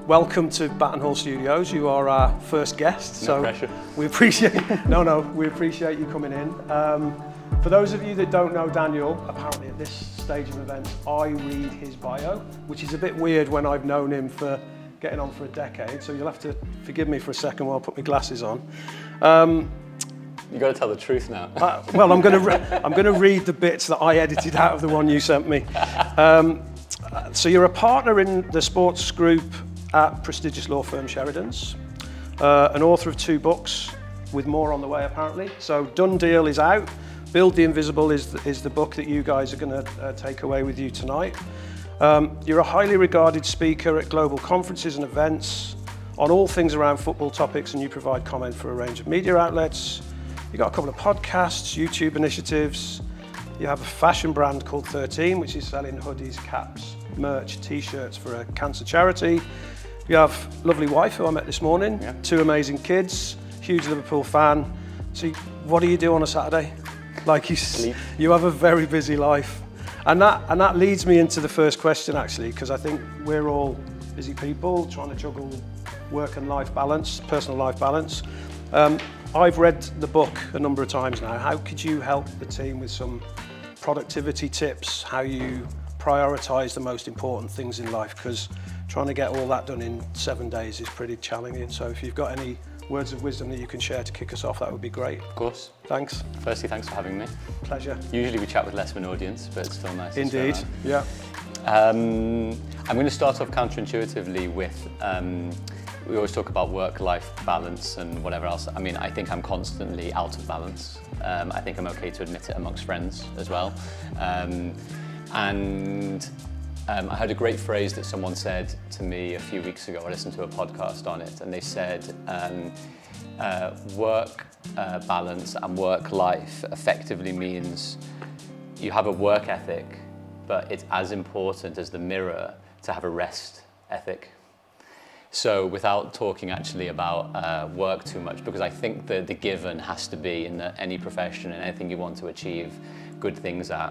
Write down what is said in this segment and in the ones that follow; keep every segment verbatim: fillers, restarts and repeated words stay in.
welcome to Battenhall Hall Studios. You are our first guest, no so pressure. we appreciate. no, no, we appreciate you coming in. Um, for those of you that don't know Daniel, apparently at this stage of events, I read his bio, which is a bit weird when I've known him for getting on for a decade. So you'll have to forgive me for a second while I put my glasses on. Um, You got to tell the truth now. uh, well, I'm going to re- I'm going to read the bits that I edited out of the one you sent me. Um, so you're a partner in the sports group at prestigious law firm Sheridan's, uh, an author of two books, with more on the way apparently. So Done Deal is out. Build the Invisible is the, is the book that you guys are going to uh, take away with you tonight. Um, you're a highly regarded speaker at global conferences and events on all things around football topics, and you provide comment for a range of media outlets. You've got a couple of podcasts, YouTube initiatives. You have a fashion brand called thirteen, which is selling hoodies, caps, merch, t-shirts for a cancer charity. You have a lovely wife who I met this morning, yeah. Two amazing kids, huge Liverpool fan. So what do you do on a Saturday? Like you, Sleep. You have a very busy life. And that, and that leads me into the first question actually, because I think we're all busy people trying to juggle work and life balance, personal life balance. Um, I've read the book a number of times now. How could you help the team with some productivity tips, how you prioritise the most important things in life? Because trying to get all that done in seven days is pretty challenging. So if you've got any words of wisdom that you can share to kick us off, that would be great. Of course. Thanks. Firstly, thanks for having me. Pleasure. Usually we chat with less of an audience, but it's still nice. Indeed, yeah. Um, I'm going to start off counterintuitively with, um, we always talk about work-life balance and whatever else. I mean, I think I'm constantly out of balance. Um, I think I'm okay to admit it amongst friends as well. Um, and um, I heard a great phrase that someone said to me a few weeks ago. I listened to a podcast on it, and they said, um, uh, work uh, balance and work-life effectively means you have a work ethic, but it's as important as the mirror to have a rest ethic. So without talking actually about uh, work too much, because I think the, the given has to be in the, any profession and anything you want to achieve good things at.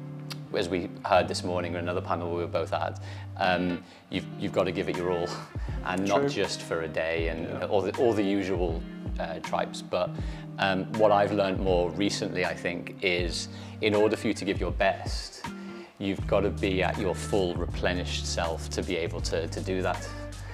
As we heard this morning in another panel we were both at, um, you've, you've got to give it your all, and not True. Just for a day and yeah. all, the, all the usual uh, tripes. But um, what I've learned more recently, I think, is in order for you to give your best, you've got to be at your full replenished self to be able to, to do that.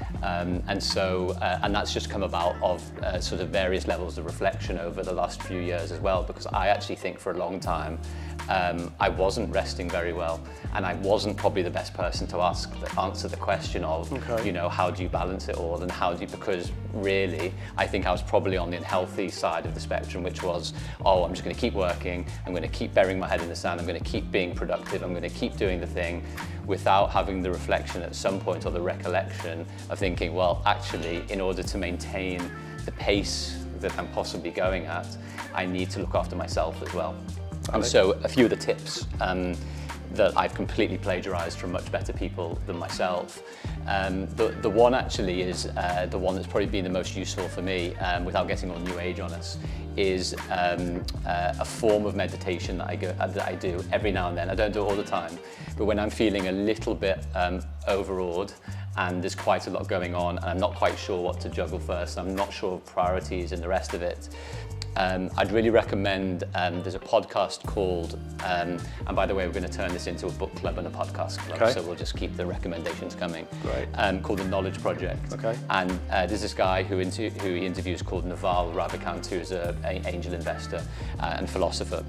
Um, and so, uh, and that's just come about of uh, sort of various levels of reflection over the last few years as well, because I actually think for a long time um, I wasn't resting very well, and I wasn't probably the best person to ask, answer the question of, okay. you know, how do you balance it all, and how do you, because really I think I was probably on the unhealthy side of the spectrum, which was, oh, I'm just going to keep working, I'm going to keep burying my head in the sand, I'm going to keep being productive, I'm going to keep doing the thing, without having the reflection at some point or the recollection of thinking, well, actually, in order to maintain the pace that I'm possibly going at, I need to look after myself as well. And so a few of the tips um, that I've completely plagiarized from much better people than myself. Um, the, the one actually is uh, the one that's probably been the most useful for me, um, without getting all new age on us, is um, uh, a form of meditation that I, go, uh, that I do every now and then. I don't do it all the time, but when I'm feeling a little bit um, overawed and there's quite a lot going on and I'm not quite sure what to juggle first, I'm not sure of priorities and the rest of it, Um, I'd really recommend, um, there's a podcast called, um, and by the way, we're going to turn this into a book club and a podcast club, okay. So we'll just keep the recommendations coming. Great. Um, called The Knowledge Project. Okay. And uh, there's this guy who, inter- who he interviews called Naval Ravikant, who's an angel investor uh, and philosopher.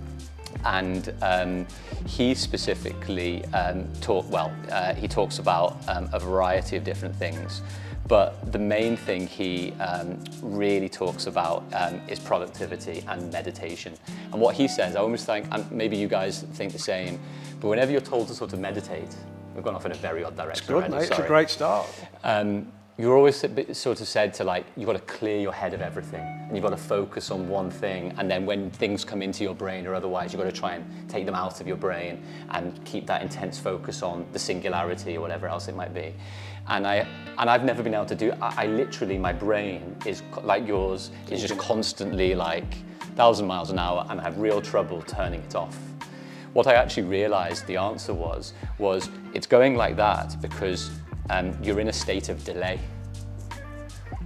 And um, he specifically um, talk, well, uh, he talks about um, a variety of different things. But the main thing he um, really talks about um, is productivity and meditation. And what he says, I almost think, and maybe you guys think the same, but whenever you're told to sort of meditate, we've gone off in a very odd direction. It's good, already, mate. sorry. It's a great start. Um, you're always sort of said to, like, you've got to clear your head of everything, and you've got to focus on one thing, and then when things come into your brain or otherwise, you've got to try and take them out of your brain and keep that intense focus on the singularity or whatever else it might be. And I and I've never been able to do it. I, I literally, my brain is like yours, is just constantly like a thousand miles an hour, and I have real trouble turning it off. What I actually realized the answer was, was it's going like that because um, you're in a state of delay.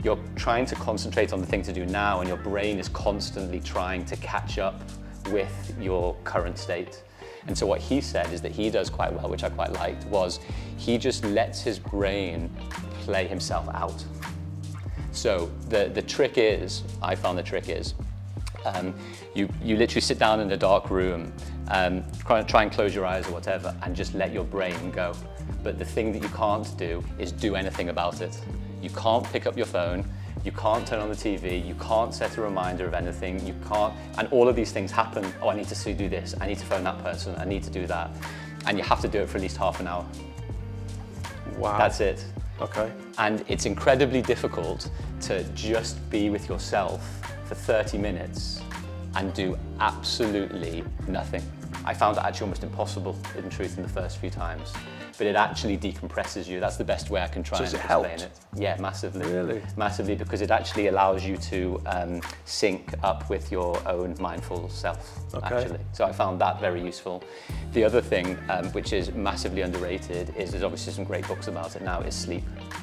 you're trying to concentrate on the thing to do now, and your brain is constantly trying to catch up with your current state. And so what he said is that he does quite well, which I quite liked, was he just lets his brain play himself out. So the, the trick is, I found the trick is, um, you, you literally sit down in a dark room, um, try, try and close your eyes or whatever, and just let your brain go. But the thing that you can't do is do anything about it. You can't pick up your phone, you can't turn on the T V, you can't set a reminder of anything, you can't, and all of these things happen. Oh, I need to do this, I need to phone that person, I need to do that. And you have to do it for at least half an hour. Wow. That's it. Okay. And it's incredibly difficult to just be with yourself for thirty minutes and do absolutely nothing. I found it actually almost impossible, in truth, in the first few times. But it actually decompresses you. That's the best way I can try So and has it explain helped? it. Yeah, massively. Really? Massively, because it actually allows you to um, sync up with your own mindful self, Okay. actually. So I found that very useful. The other thing, um, which is massively underrated, is there's obviously some great books about it now, is sleep.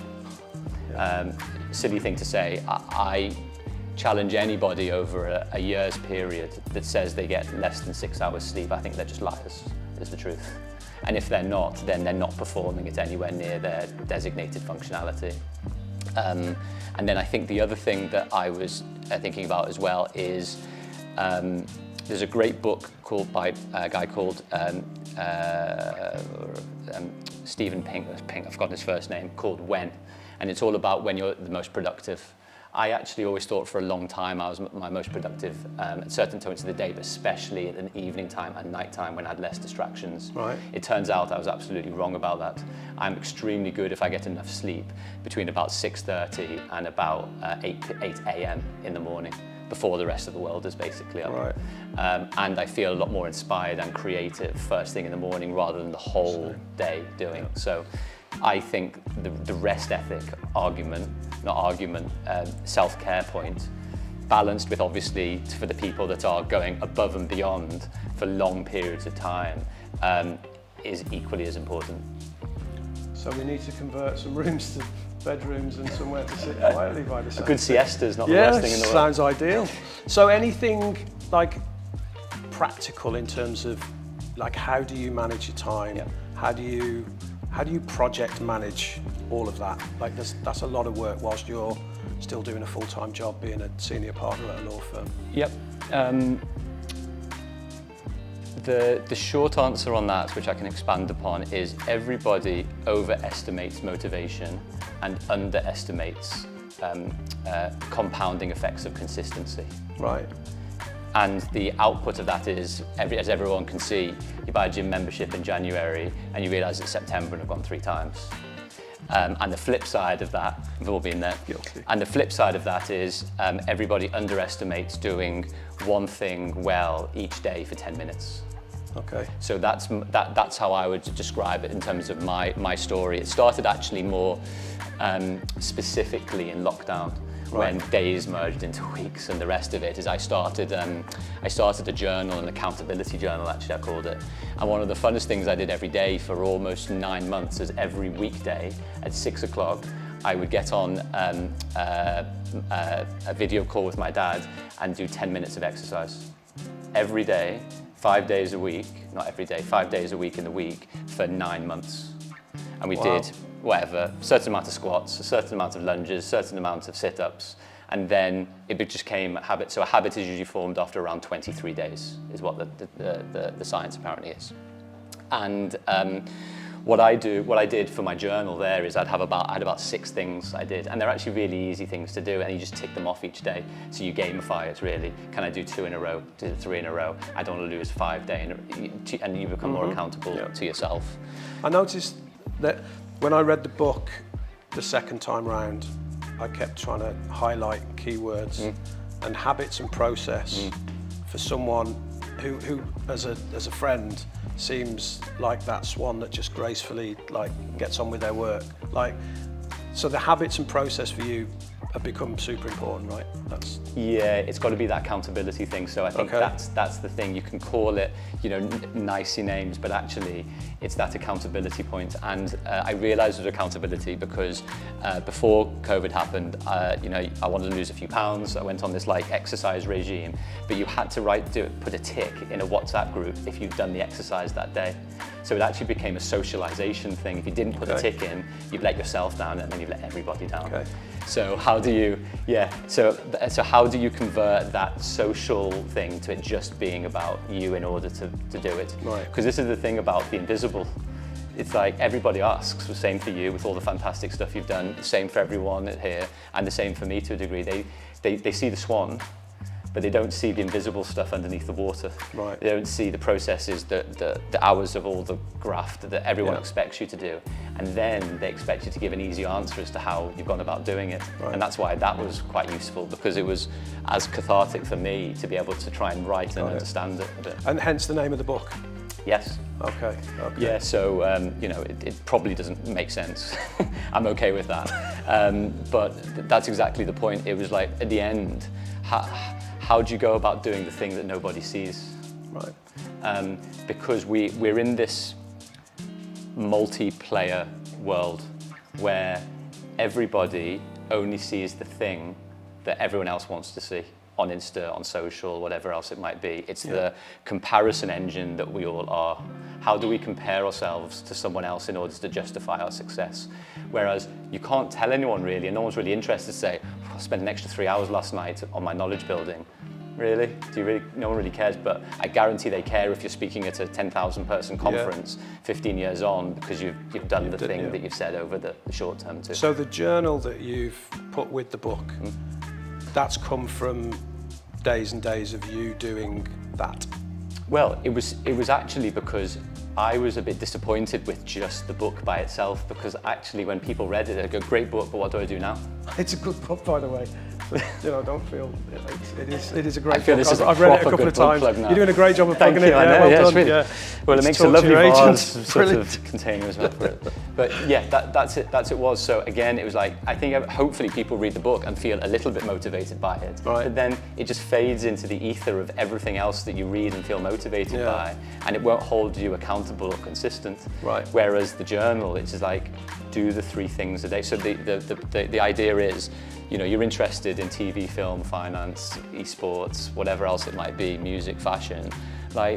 Um, silly thing to say, I, I challenge anybody over a, a year's period that says they get less than six hours sleep. I think they're just liars, is the truth. And if they're not, then they're not performing at anywhere near their designated functionality. Um, and then I think the other thing that I was uh, thinking about as well is um, there's a great book called by a guy called um, uh, um, Stephen Pink, Pink, I've forgotten his first name, called When. And it's all about when you're the most productive. I actually always thought for a long time I was my most productive um, at certain times of the day, but especially at an evening time and night time when I had less distractions. Right. It turns out I was absolutely wrong about that. I'm extremely good if I get enough sleep between about six thirty and about uh, eight a m in the morning, before the rest of the world is basically up. Right. Um, and I feel a lot more inspired and creative first thing in the morning rather than the whole day doing. So I think the, the rest ethic argument, not argument, um, self-care point, balanced with obviously for the people that are going above and beyond for long periods of time, um, is equally as important. So we need to convert some rooms to bedrooms and somewhere to sit quietly by the A side. good siesta is not the Yeah, worst thing in the world. sounds ideal. So anything like practical in terms of like how do you manage your time? Yeah. How do you how do you project manage all of that? Like there's, that's a lot of work whilst you're still doing a full-time job being a senior partner at a law firm. Yep. Um, the, the short answer on that, which I can expand upon, is everybody overestimates motivation and underestimates um, uh, compounding effects of consistency. Right. And the output of that is, every, as everyone can see, you buy a gym membership in January and you realise it's September and I've gone three times. Um, and the flip side of that, we've all been there. Guilty. And the flip side of that is um, everybody underestimates doing one thing well each day for ten minutes. Okay. So that's, that, that's how I would describe it in terms of my, my story. It started actually more um, specifically in lockdown. Right. When days merged into weeks, and the rest of it is I started um, I started a journal, an accountability journal actually I called it, and one of the funnest things I did every day for almost nine months is every weekday at six o'clock I would get on um, uh, uh, a video call with my dad and do ten minutes of exercise every day, five days a week, not every day, five days a week in the week for nine months, and we Wow. did whatever, a certain amount of squats, a certain amount of lunges, a certain amount of sit-ups, and then it just became a habit. So a habit is usually formed after around twenty-three days, is what the, the, the, the science apparently is. And um, what I do, what I did for my journal there is I'd have about, I had about six things I did, and they're actually really easy things to do, and you just tick them off each day. So you gamify it really. Can I do two in a row? Do three in a row? I don't want to lose five day, in a, and you become more accountable Yeah. to yourself. I noticed that when I read the book the second time round, I kept trying to highlight keywords Mm. and habits and process Mm. for someone who, who as a as a friend, seems like that swan that just gracefully like gets on with their work. Like, so the habits and process for you have become super important, right? That's Yeah, it's got to be that accountability thing. So I think Okay. that's that's the thing. You can call it, you know, n- nicey names, but actually it's that accountability point. And uh, I realised it was accountability because uh, before COVID happened, uh, you know, I wanted to lose a few pounds. I went on this like exercise regime, but you had to write, do, put a tick in a WhatsApp group if you'd done the exercise that day. So it actually became a socialization thing. If you didn't put Okay. a tick in, you'd let yourself down and then you'd let everybody down. Okay. So how do you, yeah, so so how do you convert that social thing to it just being about you in order to, to do it? Right. Because this is the thing about the invisible. It's like everybody asks, the same for you with all the fantastic stuff you've done, the same for everyone here, and the same for me to a degree. They, they, they see the swan, but they don't see the invisible stuff underneath the water. Right. They don't see the processes, the, the, the hours of all the graft that everyone Yeah. expects you to do. And then they expect you to give an easy answer as to how you've gone about doing it. Right. And that's why that was quite useful, because it was as cathartic for me to be able to try and write and Got it. understand it a bit. and hence the name of the book. Yes. Okay. Okay. Yeah, so um, you know, it, it probably doesn't make sense. I'm okay with that. Um, but th- that's exactly the point. It was like, at the end, how, how do you go about doing the thing that nobody sees? Right. Um, because we, we're in this multiplayer world where everybody only sees the thing that everyone else wants to see on Insta, on social, whatever else it might be. It's Yeah. the comparison engine that we all are. How do we compare ourselves to someone else in order to justify our success? Whereas you can't tell anyone really, and no one's really interested to say, I spent an extra three hours last night on my knowledge building. Really? Do you really? No one really cares, but I guarantee they care if you're speaking at a ten thousand person conference fifteen years on, because you've, you've done the done- thing yeah. that you've said over the, the short term too. So the journal that you've put with the book, Hmm? that's come from days and days of you doing that. Well, it was it was actually because I was a bit disappointed with just the book by itself, because actually when people read it, they go, great book, but what do I do now? It's a good book, by the way. So, you know, don't feel it's, it is. It is a great I feel book. this is I've, a I've read it a proper couple good of book times. plug now. You're doing a great job of Thank plugging you, it. I Yeah, know, well yeah, it's done. really- Yeah. Well, it It's makes a talk to lovely your vase agents. sort Brilliant. of container as well for it. But yeah, that, that's it. That's it was. So again, it was like, I think hopefully people read the book and feel a little bit motivated by it. Right. But then it just fades into the ether of everything else that you read and feel motivated Yeah. by, and it won't hold you accountable or consistent. Right. Whereas the journal, it's just like, do the three things a day. So the the, the, the, the idea is, you know, you're interested in T V, film, finance, esports, whatever else it might be, music, fashion, like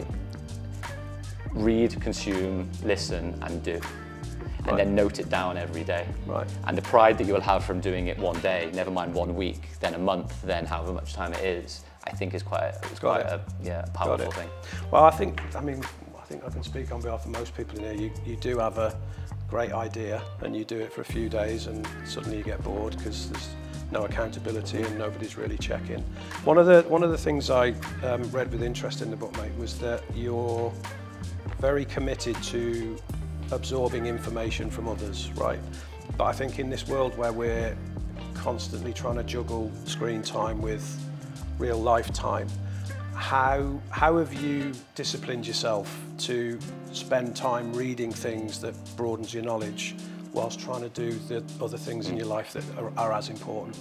read, consume, listen, and do. And Right. then note it down every day. Right. And the pride that you'll have from doing it one day, never mind one week, then a month, then however much time it is, I think is quite, it's Got quite it. a yeah, Got powerful it. thing. Well, I think, I mean, I think I can speak on behalf of most people in here. You, you do have a great idea, and you do it for a few days, and suddenly you get bored because there's no accountability and nobody's really checking. One of the one of the things I um, read with interest in the book, mate, was that you're very committed to absorbing information from others, right? But I think in this world where we're constantly trying to juggle screen time with real life time, how how have you disciplined yourself to spend time reading things that broadens your knowledge whilst trying to do the other things in your life that are, are as important?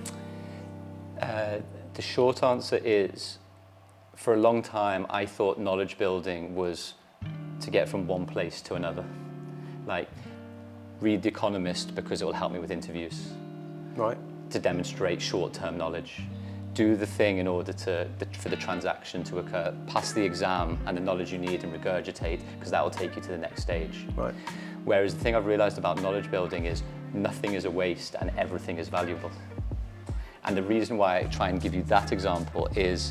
Uh, the short answer is, for a long time, I thought knowledge building was to get from one place to another. Like, read The Economist because it will help me with interviews, Right? to demonstrate short-term knowledge. Do the thing in order to, for the transaction to occur. Pass the exam and the knowledge you need and regurgitate, because that will take you to the next stage. Right. Whereas the thing I've realized about knowledge building is nothing is a waste and everything is valuable. And the reason why I try and give you that example is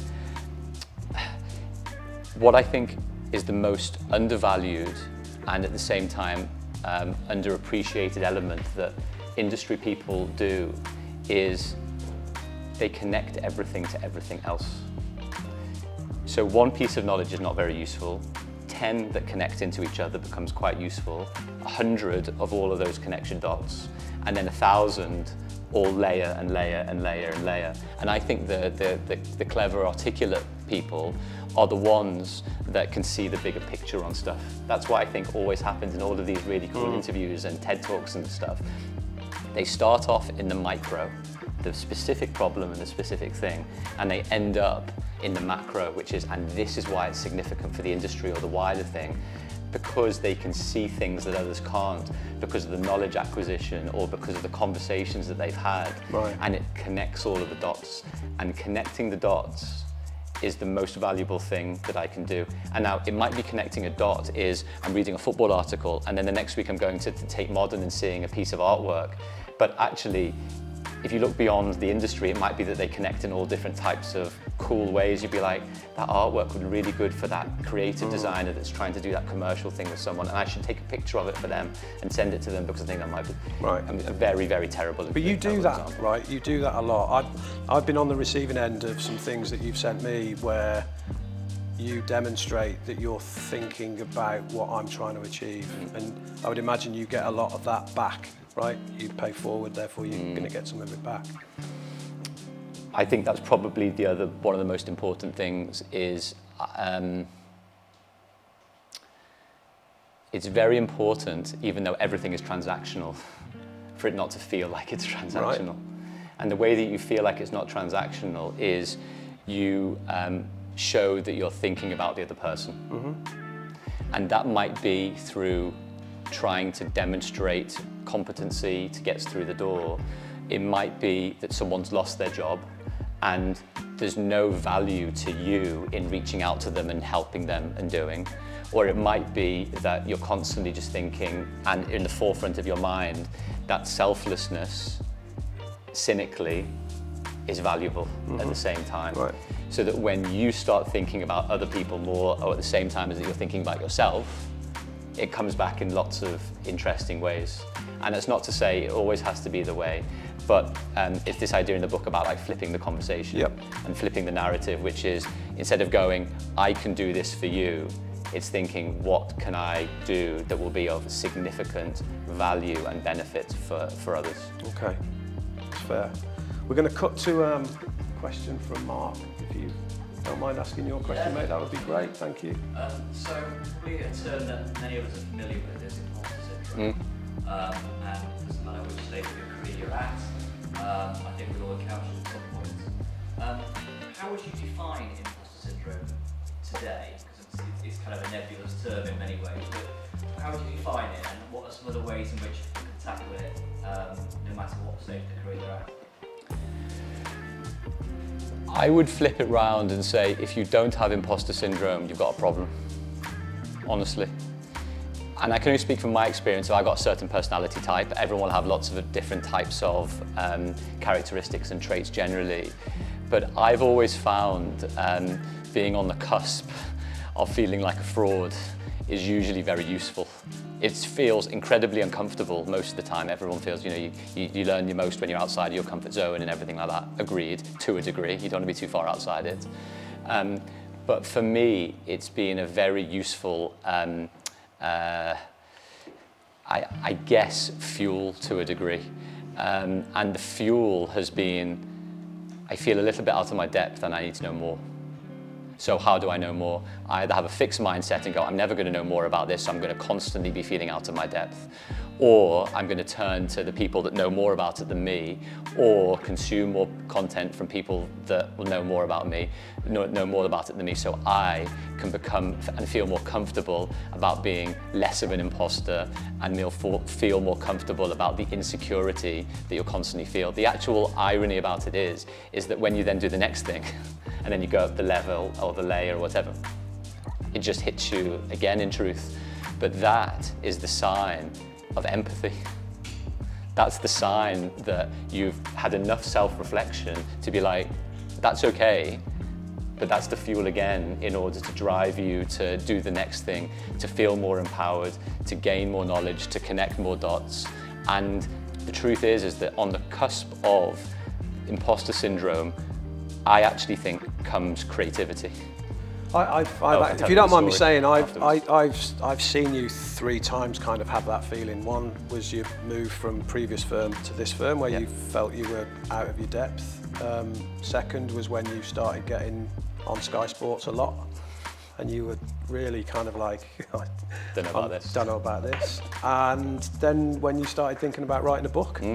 what I think is the most undervalued and at the same time um, underappreciated element that industry people do is they connect everything to everything else. So one piece of knowledge is not very useful. ten that connect into each other becomes quite useful. A hundred of all of those connection dots, and then a thousand all layer and layer and layer and layer. And I think the, the, the, the clever, articulate people are the ones that can see the bigger picture on stuff. That's what I think always happens in all of these really cool Mm. interviews and TED Talks and stuff. They start off in the micro, the specific problem and the specific thing, and they end up in the macro, which is, and this is why it's significant for the industry or the wider thing, because they can see things that others can't, because of the knowledge acquisition or because of the conversations that they've had. Right. And it connects all of the dots. And connecting the dots is the most valuable thing that I can do. And now it might be connecting a dot is I'm reading a football article and then the next week I'm going to, to Tate Modern and seeing a piece of artwork. But actually, if you look beyond the industry, it might be that they connect in all different types of cool ways. You'd be like, that artwork would be really good for that creative mm. designer that's trying to do that commercial thing with someone, and I should take a picture of it for them and send it to them because I think that might be right. I mean, a very, very terrible But you do that, example. right? You do that a lot. I've, I've been on the receiving end of some things that you've sent me where you demonstrate that you're thinking about what I'm trying to achieve. Mm. And I would imagine you get a lot of that back, right? You pay forward, therefore you're mm. going to get some of it back. I think that's probably the other, one of the most important things is um, it's very important, even though everything is transactional, for it not to feel like it's transactional. Right. And the way that you feel like it's not transactional is you um, show that you're thinking about the other person. Mm-hmm. And that might be through trying to demonstrate competency to get us through the door. It might be that someone's lost their job and there's no value to you in reaching out to them and helping them and doing. Or it might be that you're constantly just thinking, and in the forefront of your mind, that selflessness, cynically, is valuable mm-hmm. at the same time. Right. So that when you start thinking about other people more, or at the same time as that you're thinking about yourself, it comes back in lots of interesting ways. And it's not to say it always has to be the way, but um, it's this idea in the book about like flipping the conversation yep. and flipping the narrative, which is instead of going, I can do this for you, it's thinking, what can I do that will be of significant value and benefit for, for others? Okay, that's fair. We're going to cut to um, a question from Mark. If you don't mind asking your question, yeah. mate, that would be great. Thank you. Um, so, probably a term that many of us are familiar with is imposter syndrome. Mm. Um, and it doesn't matter which stage of your career you're at. Um, I think we all encounter it at some point. Um, how would you define imposter syndrome today? Because it's, it's kind of a nebulous term in many ways, but how would you define it, and what are some of the ways in which you can tackle it, um, no matter what stage of the career you're at? I would flip it round and say, if you don't have imposter syndrome, you've got a problem, honestly. And I can only speak from my experience. So I got a certain personality type. Everyone will have lots of different types of um, characteristics and traits generally. But I've always found um, being on the cusp of feeling like a fraud is usually very useful. It feels incredibly uncomfortable most of the time. Everyone feels, you know, you, you, you learn your most when you're outside of your comfort zone and everything like that. Agreed, to a degree. You don't want to be too far outside it. Um, but for me, it's been a very useful um, Uh, I, I guess fuel to a degree, um, and the fuel has been, I feel a little bit out of my depth and I need to know more. So how do I know more? I either have a fixed mindset and go, I'm never going to know more about this, so I'm going to constantly be feeling out of my depth. Or I'm going to turn to the people that know more about it than me, or consume more content from people that will know more about me, know, know more about it than me, so I can become and feel more comfortable about being less of an imposter and feel more comfortable about the insecurity that you'll constantly feel. The actual irony about it is, is that when you then do the next thing, and then you go up the level or the layer or whatever, it just hits you again in truth. But that is the sign of empathy. That's the sign that you've had enough self-reflection to be like, that's okay, but that's the fuel again in order to drive you to do the next thing, to feel more empowered, to gain more knowledge, to connect more dots. And the truth is, is that on the cusp of imposter syndrome, I actually think comes creativity. I, I've, I've, oh, if you don't mind me saying, I've, I, I've, I've seen you three times kind of have that feeling. One was you moved from previous firm to this firm where yep. you felt you were out of your depth. Um, second was when you started getting on Sky Sports a lot and you were really kind of like, don't know about this. Don't know about this. And then when you started thinking about writing a book, mm.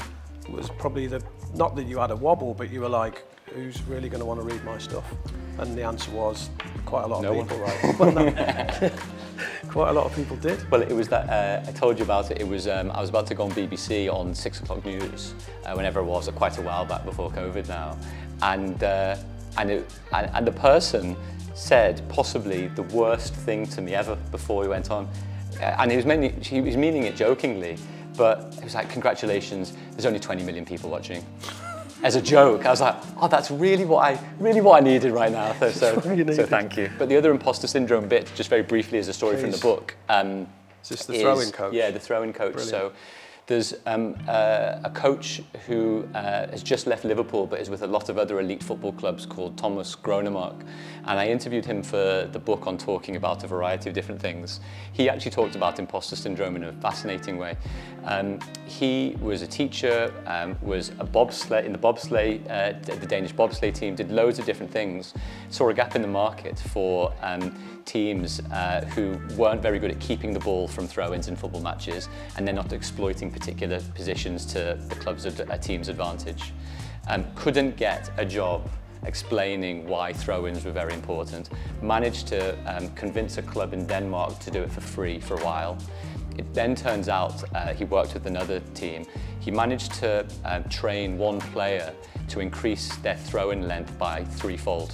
was probably the, not that you had a wobble, but you were like, who's really going to want to read my stuff? And the answer was quite a lot No of people, right? Well, no. Quite a lot of people did. Well, it was that, uh, I told you about it, it was, um, I was about to go on B B C on six o'clock news, uh, whenever it was, uh, quite a while back before COVID now. And, uh, and, it, and, and the person said possibly the worst thing to me ever before he went on. Uh, and he was, meaning, he was meaning it jokingly, but it was like, congratulations, there's only twenty million people watching. As a joke, I was like, oh, that's really what I, really what I needed right now. So, so, so thank you. But the other imposter syndrome bit, just very briefly, is a story Please. from the book. Um, is this the throw-in coach? Yeah, the throw-in coach. Brilliant. So there's um, uh, a coach who uh, has just left Liverpool, but is with a lot of other elite football clubs, called Thomas Gronemark. And I interviewed him for the book on talking about a variety of different things. He actually talked about imposter syndrome in a fascinating way. Um, he was a teacher, um, was a bobsleigh in the bobsleigh, uh, the Danish bobsleigh team, did loads of different things, saw a gap in the market for um, teams uh, who weren't very good at keeping the ball from throw-ins in football matches, and then not exploiting particular positions to the club's a team's advantage. Um, couldn't get a job explaining why throw-ins were very important. Managed to um, convince a club in Denmark to do it for free for a while. It then turns out uh, he worked with another team. He managed to um, train one player to increase their throw-in length by threefold.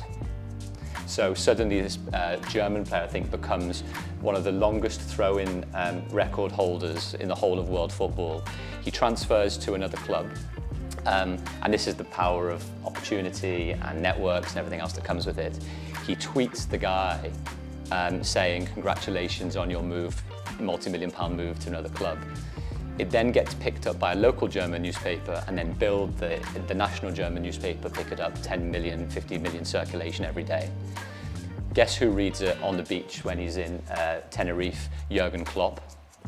So suddenly this uh, German player, I think, becomes one of the longest throw-in um, record holders in the whole of world football. He transfers to another club. Um, and this is the power of opportunity and networks and everything else that comes with it. He tweets the guy um, saying, congratulations on your move, multi-million pound move to another club. It then gets picked up by a local German newspaper, and then Bild, the, the national German newspaper, pick it up, ten million, fifty million circulation every day. Guess who reads it on the beach when he's in uh, Tenerife? Jurgen Klopp.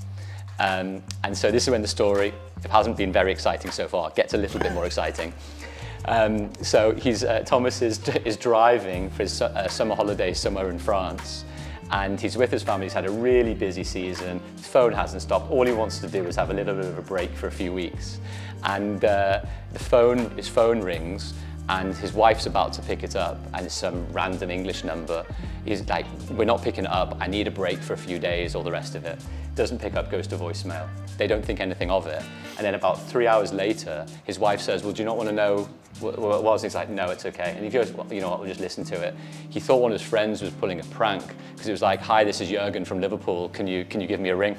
Um, and so this is when the story, it hasn't been very exciting so far, gets a little bit more exciting. Um, so he's, uh, Thomas is, is driving for his uh, summer holiday somewhere in France, and he's with his family. He's had a really busy season. His phone hasn't stopped. All he wants to do is have a little bit of a break for a few weeks. And uh, the phone, his phone rings, and his wife's about to pick it up, and it's some random English number. He's like, we're not picking it up, I need a break for a few days, all the rest of it. Doesn't pick up, goes to voicemail. They don't think anything of it. And then about three hours later, his wife says, well, do you not want to know what it was? And he's like, no, it's okay. And he goes, well, you know what, we'll just listen to it. He thought one of his friends was pulling a prank, because it was like, hi, this is Jurgen from Liverpool, can you, can you give me a ring?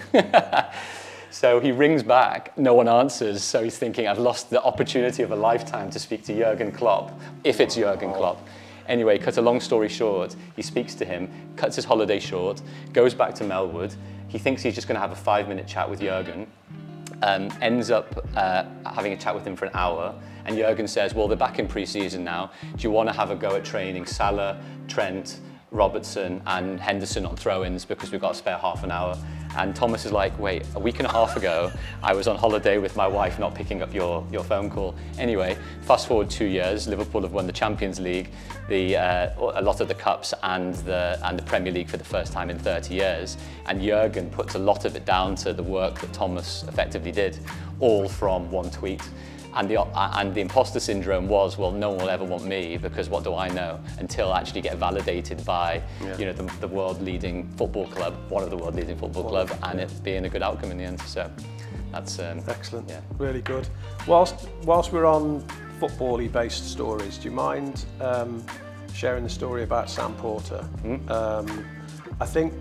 So he rings back, no one answers, so he's thinking, I've lost the opportunity of a lifetime to speak to Jurgen Klopp, if it's Jurgen Klopp. Anyway, cut a long story short, he speaks to him, cuts his holiday short, goes back to Melwood. He thinks he's just going to have a five-minute chat with Jurgen, um, ends up uh, having a chat with him for an hour, and Jurgen says, well, they're back in pre-season now. Do you want to have a go at training Salah, Trent, Robertson and Henderson on throw-ins, because we've got a spare half an hour? And Thomas is like, wait, a week and a half ago, I was on holiday with my wife, not picking up your, your phone call. Anyway, fast forward two years, Liverpool have won the Champions League, the, uh, a lot of the Cups and the, and the Premier League for the first time in thirty years. And Jurgen puts a lot of it down to the work that Thomas effectively did, all from one tweet. And the, and the imposter syndrome was, well, no one will ever want me, because what do I know? Until I actually get validated by, yeah. you know, the, the world-leading football club, one of the world-leading football club, and it being a good outcome in the end. So that's um, excellent. Yeah, really good. Whilst whilst we're on football-y based stories, do you mind um, sharing the story about Sam Porter? Mm. Um, I think.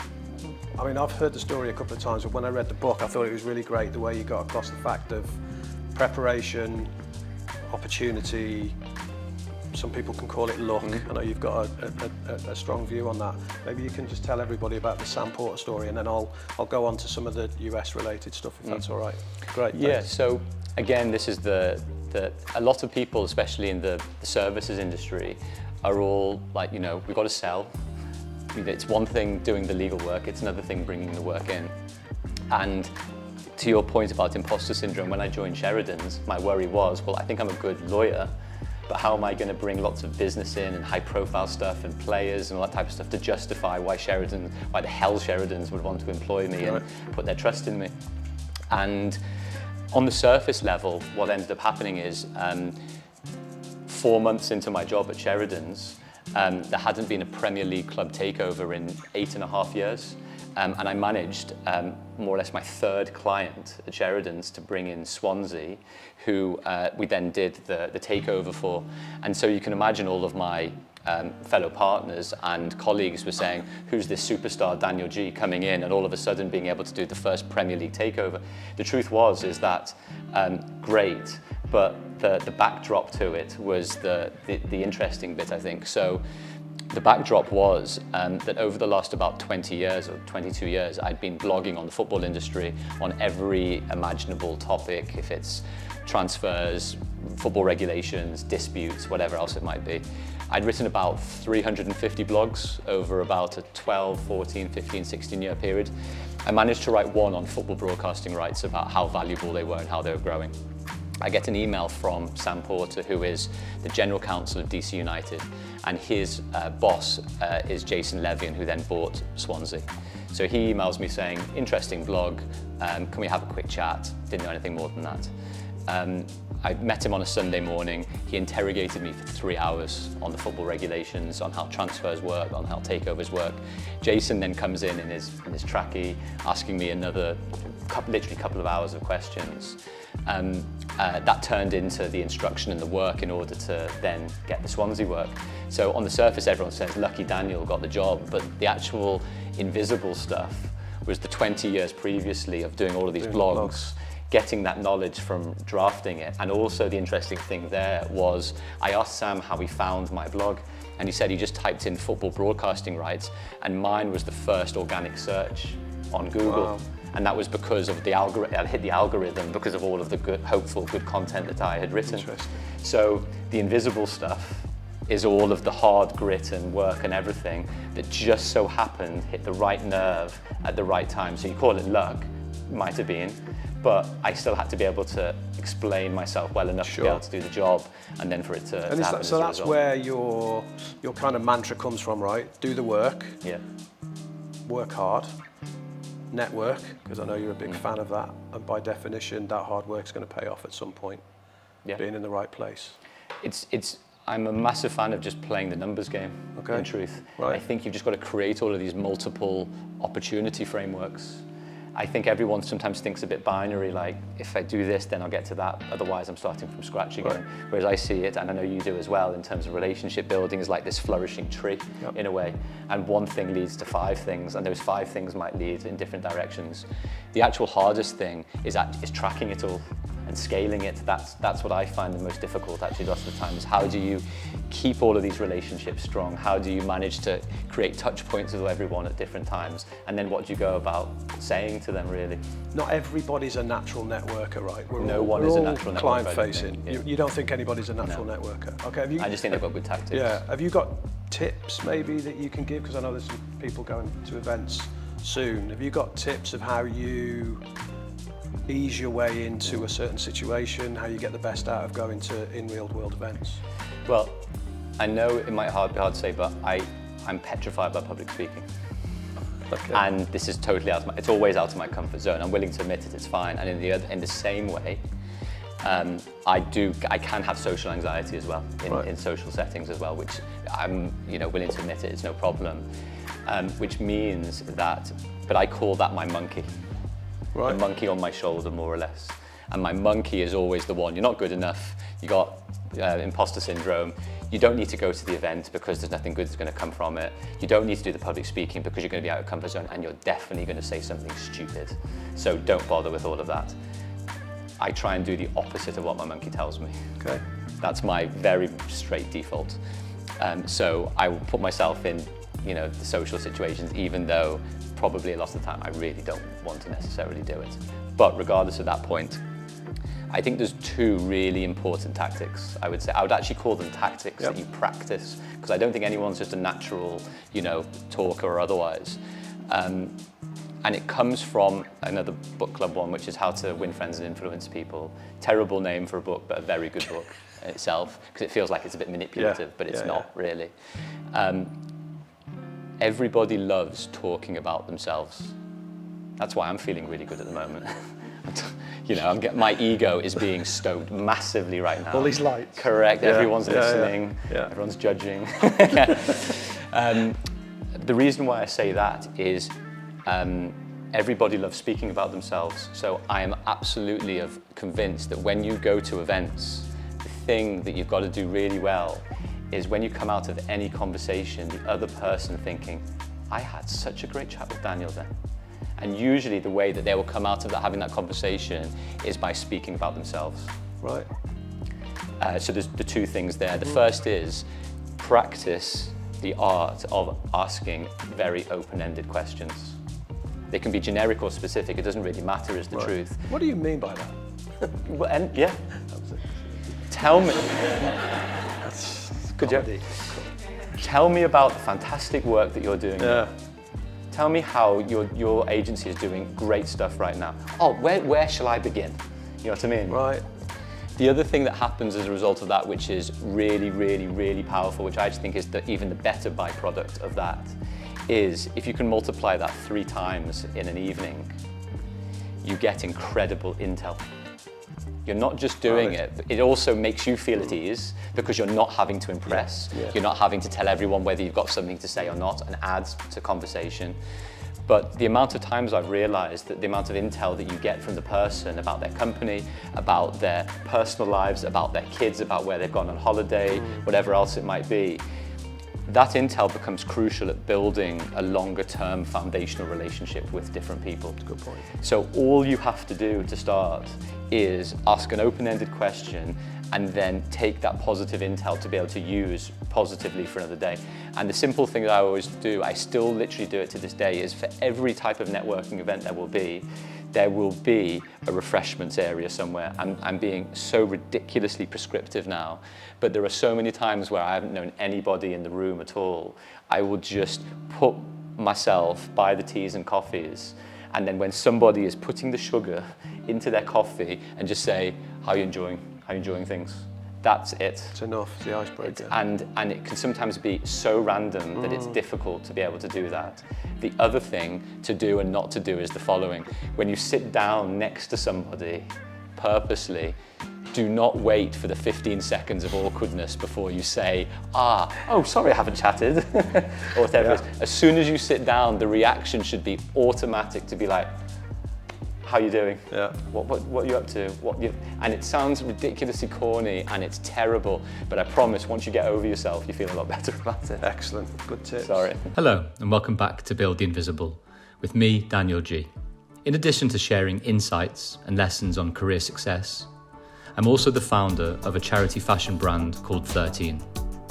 I mean, I've heard the story a couple of times, but when I read the book, I thought it was really great the way you got across the fact of preparation, opportunity, some people can call it luck. Mm. I know you've got a, a, a, a strong view on that. Maybe you can just tell everybody about the Sam Porter story, and then I'll I'll go on to some of the U S related stuff, if mm. that's all right. Great. Yeah, thanks. So again, this is the, the, a lot of people, especially in the, the services industry, are all like, you know, we've got to sell. It's one thing doing the legal work, it's another thing bringing the work in. And to your point about imposter syndrome, when I joined Sheridan's, my worry was, well, I think I'm a good lawyer, but how am I going to bring lots of business in and high profile stuff and players and all that type of stuff to justify why Sheridan, why the hell Sheridans would want to employ me right. and put their trust in me? And on the surface level, what ended up happening is um, four months into my job at Sheridan's, um, there hadn't been a Premier League club takeover in eight and a half years. Um, and I managed um, more or less my third client at Sheridan's to bring in Swansea, who uh, we then did the, the takeover for. And so you can imagine all of my um, fellow partners and colleagues were saying, who's this superstar Daniel G coming in, and all of a sudden being able to do the first Premier League takeover. The truth was is that um, great, but the, the backdrop to it was the, the, the interesting bit, I think. So. The backdrop was um, that over the last about twenty years or twenty-two years, I'd been blogging on the football industry on every imaginable topic, if it's transfers, football regulations, disputes, whatever else it might be. I'd written about three hundred fifty blogs over about a twelve, fourteen, fifteen, sixteen year period. I managed to write one on football broadcasting rights about how valuable they were and how they were growing. I get an email from Sam Porter, who is the general counsel of D C United, and his uh, boss uh, is Jason Levian, who then bought Swansea. So he emails me saying, interesting blog, um, can we have a quick chat? Didn't know anything more than that. Um, I met him on a Sunday morning. He interrogated me for three hours on the football regulations, on how transfers work, on how takeovers work. Jason then comes in in his, in his trackie, asking me another, couple, literally a couple of hours of questions. Um, uh, that turned into the instruction and the work in order to then get the Swansea work. So on the surface, everyone says, lucky Daniel got the job, but the actual invisible stuff was the twenty years previously of doing all of these blogs, blogs, getting that knowledge from drafting it. And also the interesting thing there was, I asked Sam how he found my blog, and he said he just typed in football broadcasting rights, and mine was the first organic search on Google. Wow. And that was because of the algorithm, I hit the algorithm because of all of the good, hopeful, good content that I had written. So the invisible stuff is all of the hard grit and work and everything that just so happened hit the right nerve at the right time. So you call it luck, might have been, but I still had to be able to explain myself well enough sure. to be able to do the job, and then for it to, and to is happen that, so as a that's result. where your your kind of mantra comes from, right? Do the work. Yeah. Work hard. Network, because I know you're a big mm. fan of that, and by definition, that hard work's going to pay off at some point. Yeah. Being in the right place. It's it's. I'm a massive fan of just playing the numbers game. Okay. In truth, right. I think you've just got to create all of these multiple opportunity frameworks. I think everyone sometimes thinks a bit binary, like if I do this, then I'll get to that. Otherwise, I'm starting from scratch again. Right. Whereas I see it, and I know you do as well, in terms of relationship building, is like this flourishing tree yep. in a way. And one thing leads to five things, and those five things might lead in different directions. The actual hardest thing is, act- is tracking it all and scaling it. That's that's what I find the most difficult actually lots of the time, is how do you keep all of these relationships strong? How do you manage to create touch points with everyone at different times? And then what do you go about saying to them, really? Not everybody's a natural networker, right? We're no all, one we're is all a natural networker. Client facing. Yeah. You, you don't think anybody's a natural no. networker? Okay. Have you, I just think they've got good tactics. Yeah. Have you got tips maybe that you can give? Because I know there's some people going to events soon. Have you got tips of how you ease your way into a certain situation, how you get the best out of going to in real world events? Well, I know it might hard, be hard to say, but I, I'm petrified by public speaking. Okay. And this is totally out of my, it's always out of my comfort zone. I'm willing to admit it, it's fine. And in the other, in the same way, um, I do, I can have social anxiety as well, in, right. in social settings as well, which I'm, you know, willing to admit it, it's no problem. Um, which means that, but I call that my monkey. Right. The monkey on my shoulder, more or less. And my monkey is always the one, you're not good enough, you got uh, imposter syndrome, you don't need to go to the event because there's nothing good that's going to come from it, you don't need to do the public speaking because you're going to be out of comfort zone, and you're definitely going to say something stupid. So don't bother with all of that. I try and do the opposite of what my monkey tells me. Okay. That's my very straight default. Um, so I will put myself in, you know, the social situations, even though probably a lot of the time I really don't want to necessarily do it. But regardless of that point, I think there's two really important tactics, I would say. I would actually call them tactics yep. that you practice, because I don't think anyone's just a natural, you know, talker or otherwise. Um, and it comes from another book club one, which is How to Win Friends and Influence People. Terrible name for a book, but a very good book in itself, because it feels like it's a bit manipulative, yeah. but it's yeah, not yeah. really. Um, Everybody loves talking about themselves. That's why I'm feeling really good at the moment. You know, I'm get, my ego is being stoked massively right now. All these lights. Correct. Yeah, Everyone's yeah, listening. yeah, yeah. Everyone's judging. um, the reason why I say that is um, everybody loves speaking about themselves. So I am absolutely of convinced that when you go to events, the thing that you've got to do really well is when you come out of any conversation, the other person thinking, I had such a great chat with Daniel then. And usually the way that they will come out of that, having that conversation is by speaking about themselves. Right. Uh, so there's the two things there. The first is practice the art of asking very open-ended questions. They can be generic or specific, it doesn't really matter is the Right. truth. What do you mean by that? Well, and yeah, tell me, That's Good job. comedy. tell me about the fantastic work that you're doing. Yeah. Tell me how your, your agency is doing great stuff right now. Oh, where, where shall I begin? You know what I mean? Right. The other thing that happens as a result of that, which is really, really, really powerful, which I just think is the, even the better byproduct of that, is if you can multiply that three times in an evening, you get incredible intel. You're not just doing Right. it, it also makes you feel at ease because you're not having to impress. Yeah. Yeah. You're not having to tell everyone whether you've got something to say or not, and adds to conversation. But the amount of times I've realized that the amount of intel that you get from the person about their company, about their personal lives, about their kids, about where they've gone on holiday, Mm. whatever else it might be, that intel becomes crucial at building a longer term foundational relationship with different people. Good point. So all you have to do to start is ask an open-ended question and then take that positive intel to be able to use positively for another day. And the simple thing that I always do, I still literally do it to this day, is for every type of networking event there will be, there will be a refreshments area somewhere. I'm, I'm being so ridiculously prescriptive now, but there are so many times where I haven't known anybody in the room at all. I will just put myself by the teas and coffees, and then when somebody is putting the sugar into their coffee and just say, how are you enjoying, how are you enjoying things? That's it. It's enough, it's the icebreaker. And, and it can sometimes be so random that it's difficult to be able to do that. The other thing to do and not to do is the following. When you sit down next to somebody, purposely, do not wait for the fifteen seconds of awkwardness before you say, ah, oh, sorry, I haven't chatted, or whatever it Yeah. is. As soon as you sit down, the reaction should be automatic to be like, how are you doing? Yeah. What, what, what are you up to? What you, and it sounds ridiculously corny and it's terrible, but I promise once you get over yourself, you feel a lot better about it. Excellent, good tips. Sorry. Hello, and welcome back to Build the Invisible with me, Daniel G. In addition to sharing insights and lessons on career success, I'm also the founder of a charity fashion brand called thirteen.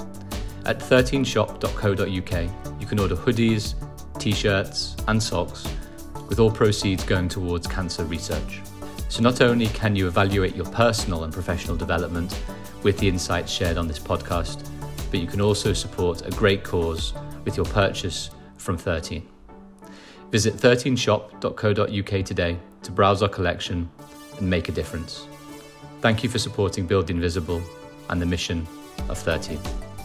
At thirteen shop dot co dot U K, you can order hoodies, t-shirts, and socks, with all proceeds going towards cancer research. So not only can you evaluate your personal and professional development with the insights shared on this podcast, but you can also support a great cause with your purchase from thirteen. Visit thirteen shop dot co dot U K today to browse our collection and make a difference. Thank you for supporting Build the Invisible and the mission of thirteen.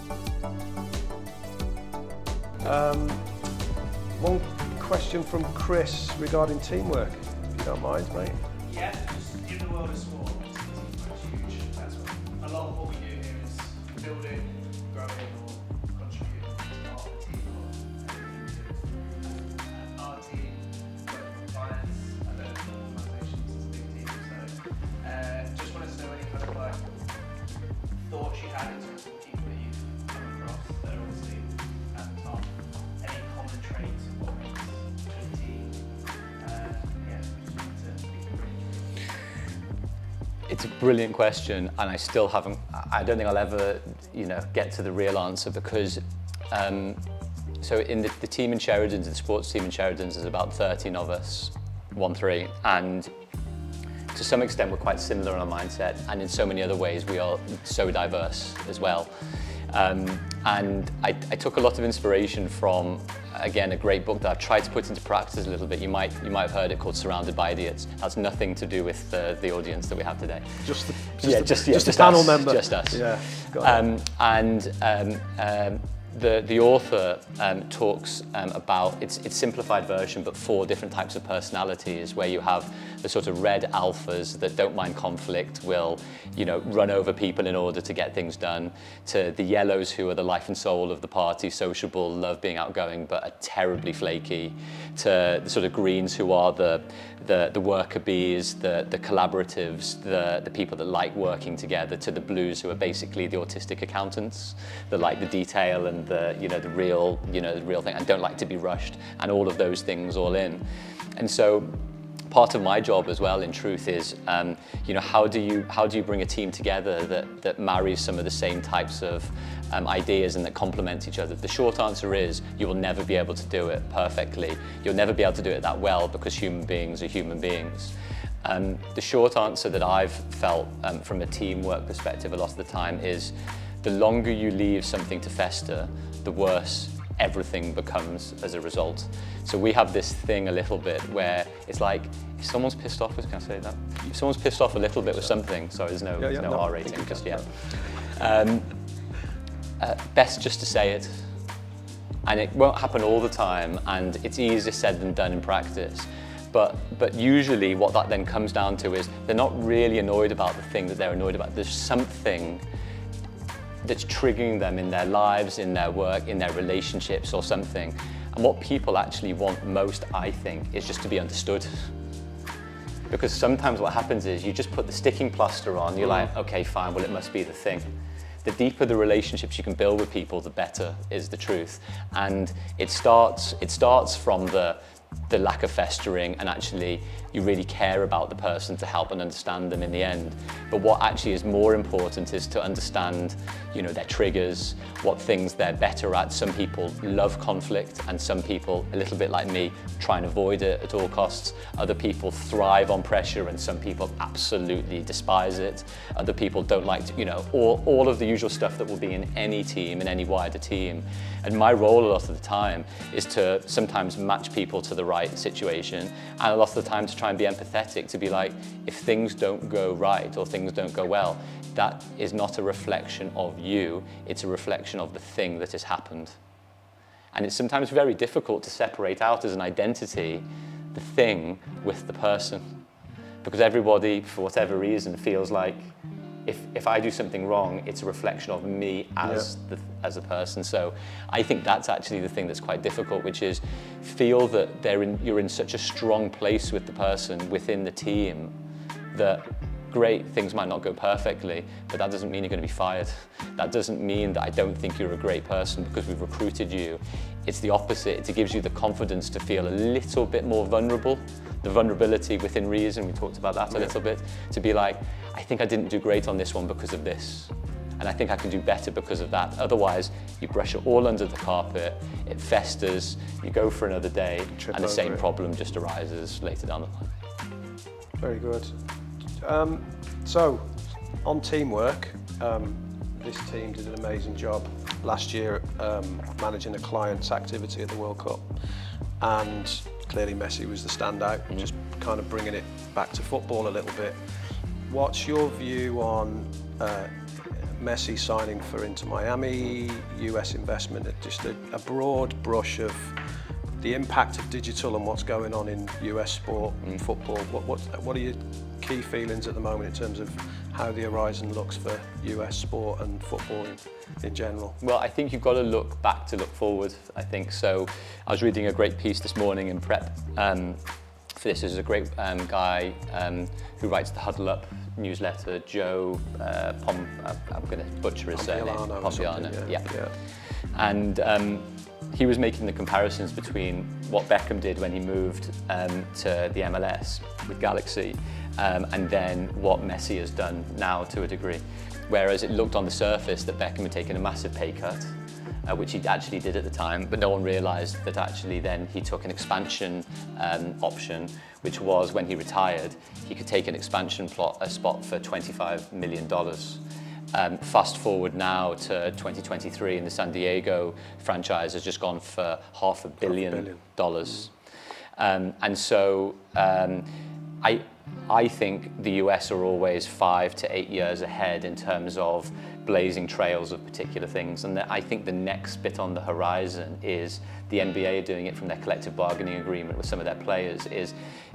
Um, one question from Chris regarding teamwork, if you don't mind, mate. Yeah, just in the world of sport, teamwork's huge. That's what, a lot of what we do here is building, growing, or contributing as part of the team or everything we do. And our team, both from clients and then from organisations, it's a big team. So uh, just wanted to know any kind of like thoughts you had in terms of people that you've come across that are obviously at the top. Any common traits of what makes a good team. Uh, yeah, just wanted to pick your brain. It's a brilliant question, and I still haven't, I don't think I'll ever, you know, get to the real answer because, um, so in the, the team in Sheridan's, the sports team in Sheridan's, there's about thirteen of us, one three, and to some extent we're quite similar in our mindset, and in so many other ways we are so diverse as well. Um, and I, I took a lot of inspiration from, again, a great book that I've tried to put into practice a little bit. You might you might have heard it, called Surrounded by Idiots. It has nothing to do with uh, the audience that we have today. Just the, just yeah, the, just, yeah, just just a panel us, member. Just us. Yeah, got it. Um, and um, um, the the author um, talks um, about it's it's simplified version, but four different types of personalities, where you have the sort of red alphas that don't mind conflict, will, you know, run over people in order to get things done, to the yellows who are the life and soul of the party, sociable, love being outgoing, but are terribly flaky, to the sort of greens who are the the, the worker bees, the, the collaboratives, the, the people that like working together, to the blues who are basically the autistic accountants, that like the detail and the, you know, the real, you know, the real thing, and don't like to be rushed, and all of those things all in. And so part of my job as well, in truth, is um, you know, how do you how do you bring a team together that that marries some of the same types of um, ideas and that complement each other? The short answer is you will never be able to do it perfectly. You'll never be able to do it that well, because human beings are human beings. Um, the short answer that I've felt um, from a teamwork perspective a lot of the time is the longer you leave something to fester, the worse everything becomes as a result. So we have this thing a little bit where it's like, if someone's pissed off, can I say that? If someone's pissed off a little bit with something, sorry, there's no, Yeah, yeah, there's no, no, R rating just yet. Um, uh, best just to say it. And it won't happen all the time, and it's easier said than done in practice. But, but usually what that then comes down to is they're not really annoyed about the thing that they're annoyed about. There's something that's triggering them in their lives, in their work, in their relationships or something. And what people actually want most, I think, is just to be understood. Because sometimes what happens is you just put the sticking plaster on, you're like, okay, fine, well, it must be the thing. The deeper the relationships you can build with people, the better is the truth. And it starts, it starts from the, the lack of festering, and actually you really care about the person to help and understand them in the end. But what actually is more important is to understand, you know, their triggers, what things they're better at. Some people love conflict, and some people, a little bit like me, try and avoid it at all costs. Other people thrive on pressure, and some people absolutely despise it. Other people don't like to, you know, all, all of the usual stuff that will be in any team, in any wider team. And my role a lot of the time is to sometimes match people to the right situation, and a lot of the time to try and be empathetic, to be like, if things don't go right or things don't go well, that is not a reflection of you, it's a reflection of the thing that has happened. And it's sometimes very difficult to separate out as an identity the thing with the person, because everybody, for whatever reason, feels like if, if I do something wrong, it's a reflection of me as, yeah. the, as a person. So I think that's actually the thing that's quite difficult, which is feel that they're in, you're in such a strong place with the person within the team that great, things might not go perfectly, but that doesn't mean you're going to be fired. That doesn't mean that I don't think you're a great person because we've recruited you. It's the opposite. It gives you the confidence to feel a little bit more vulnerable, the vulnerability within reason. We talked about that a little bit, to be like, I think I didn't do great on this one because of this, and I think I can do better because of that. Otherwise, you brush it all under the carpet, it festers, you go for another day, and the same problem just arises later down the line. Very good. Um, so, on teamwork, um, this team did an amazing job last year um, managing a client's activity at the World Cup, and clearly Messi was the standout, mm-hmm. just kind of bringing it back to football a little bit. What's your view on uh, Messi signing for Inter Miami, U S investment, just a, a broad brush of the impact of digital and what's going on in U S sport and football? What, what, what are your key feelings at the moment in terms of how the horizon looks for U S sport and football in, in general? Well, I think you've got to look back to look forward, I think. So I was reading a great piece this morning in prep um, for this. There's a great um, guy um, who writes the Huddle Up newsletter, Joe uh, Pom, uh, I'm going to butcher his surname, Pompliano, yeah. yeah. yeah. And um, he was making the comparisons between what Beckham did when he moved um, to the M L S with Galaxy, um, and then what Messi has done now to a degree. Whereas it looked on the surface that Beckham had taken a massive pay cut, uh, which he actually did at the time, but no one realised that actually then he took an expansion um, option, which was when he retired, he could take an expansion plot, a spot for twenty-five million dollars. Um, fast forward now to twenty twenty-three, and the San Diego franchise has just gone for half a billion, half a billion. dollars. Um, and so um, I, I think the U S are always five to eight years ahead in terms of blazing trails of particular things. And I think the next bit on the horizon is the N B A doing it from their collective bargaining agreement with some of their players, is that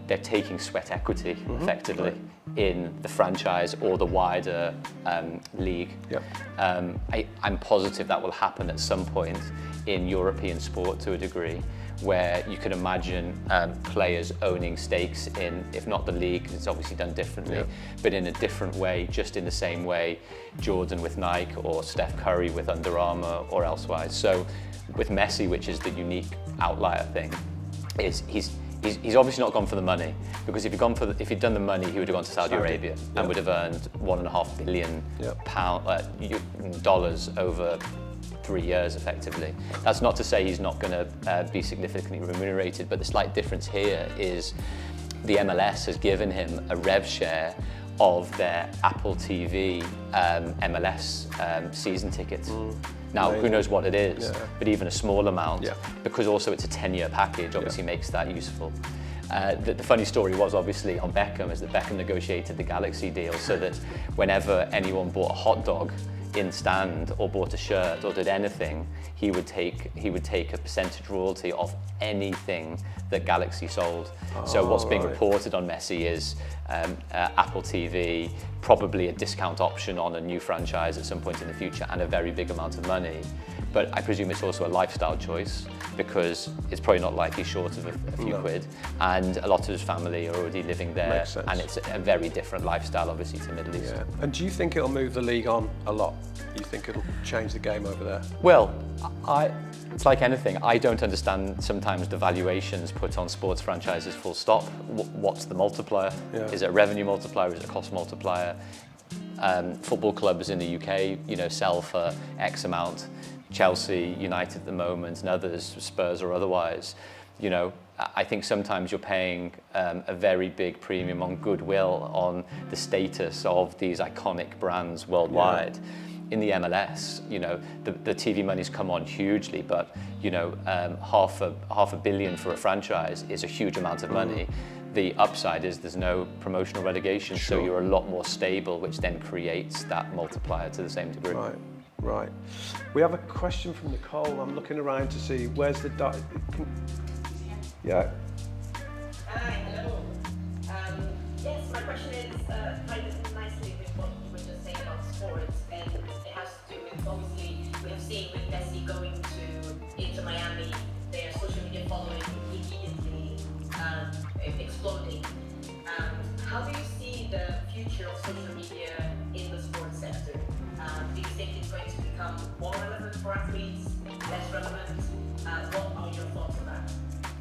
they're taking sweat equity mm-hmm. effectively right. in the franchise or the wider um, league. Yep. Um, I, I'm positive that will happen at some point in European sport to a degree, where you can imagine um, players owning stakes in, if not the league, 'cause it's obviously done differently, yeah. but in a different way, just in the same way Jordan with Nike or Steph Curry with Under Armour or elsewise. So with Messi, which is the unique outlier thing, is he's He's, he's obviously not gone for the money, because if he'd gone for the, if he'd done the money, he would have gone to Saudi, Saudi. Arabia yep. and would have earned one and a half billion yep. pound uh, dollars over three years, effectively. That's not to say he's not going to uh, be significantly remunerated, but the slight difference here is the M L S has given him a rev share of their Apple T V um, M L S um, season tickets. Mm. Now, Amazing. Who knows what it is, yeah. but even a small amount, yeah. because also it's a ten-year package, obviously yeah. makes that useful. Uh, the, the funny story was obviously on Beckham is that Beckham negotiated the Galaxy deal so that whenever anyone bought a hot dog in stand or bought a shirt or did anything, he would take he would take a percentage royalty of anything that Galaxy sold. Oh, so what's being right. reported on Messi is um, uh, Apple T V, probably a discount option on a new franchise at some point in the future, and a very big amount of money. But I presume it's also a lifestyle choice, because it's probably not like he's short of a, a few no. quid, and a lot of his family are already living there, and it's a very different lifestyle, obviously, to Middle East. Yeah. And do you think it'll move the league on a lot? You think it'll change the game over there? Well, I, it's like anything. I don't understand sometimes the valuations put on sports franchises, full stop. W- what's the multiplier? Yeah. Is it a revenue multiplier? Is it a cost multiplier? Um, football clubs in the U K, you know, sell for X amount. Chelsea, United at the moment, and others, Spurs or otherwise, you know, I think sometimes you're paying um, a very big premium on goodwill, on the status of these iconic brands worldwide. Yeah. In the M L S, you know, the, the T V money's come on hugely, but, you know, um, half a half a billion for a franchise is a huge amount of money. Mm. The upside is there's no promotional relegation, sure. so you're a lot more stable, which then creates that multiplier to the same degree. Right. Right. We have a question from Nicole. I'm looking around to see where's the di- can, yeah. Hi, hello. Um, yes, my question is uh, ties in nicely with what you were just saying about sports, and it has to do with, obviously, we have seen with Messi going to Inter Miami, their social media following immediately um, exploding. Um, how do you see the future of social media in the sports sector? Um, do you think it's going to become more relevant for athletes, less relevant? Uh, what are your thoughts on that?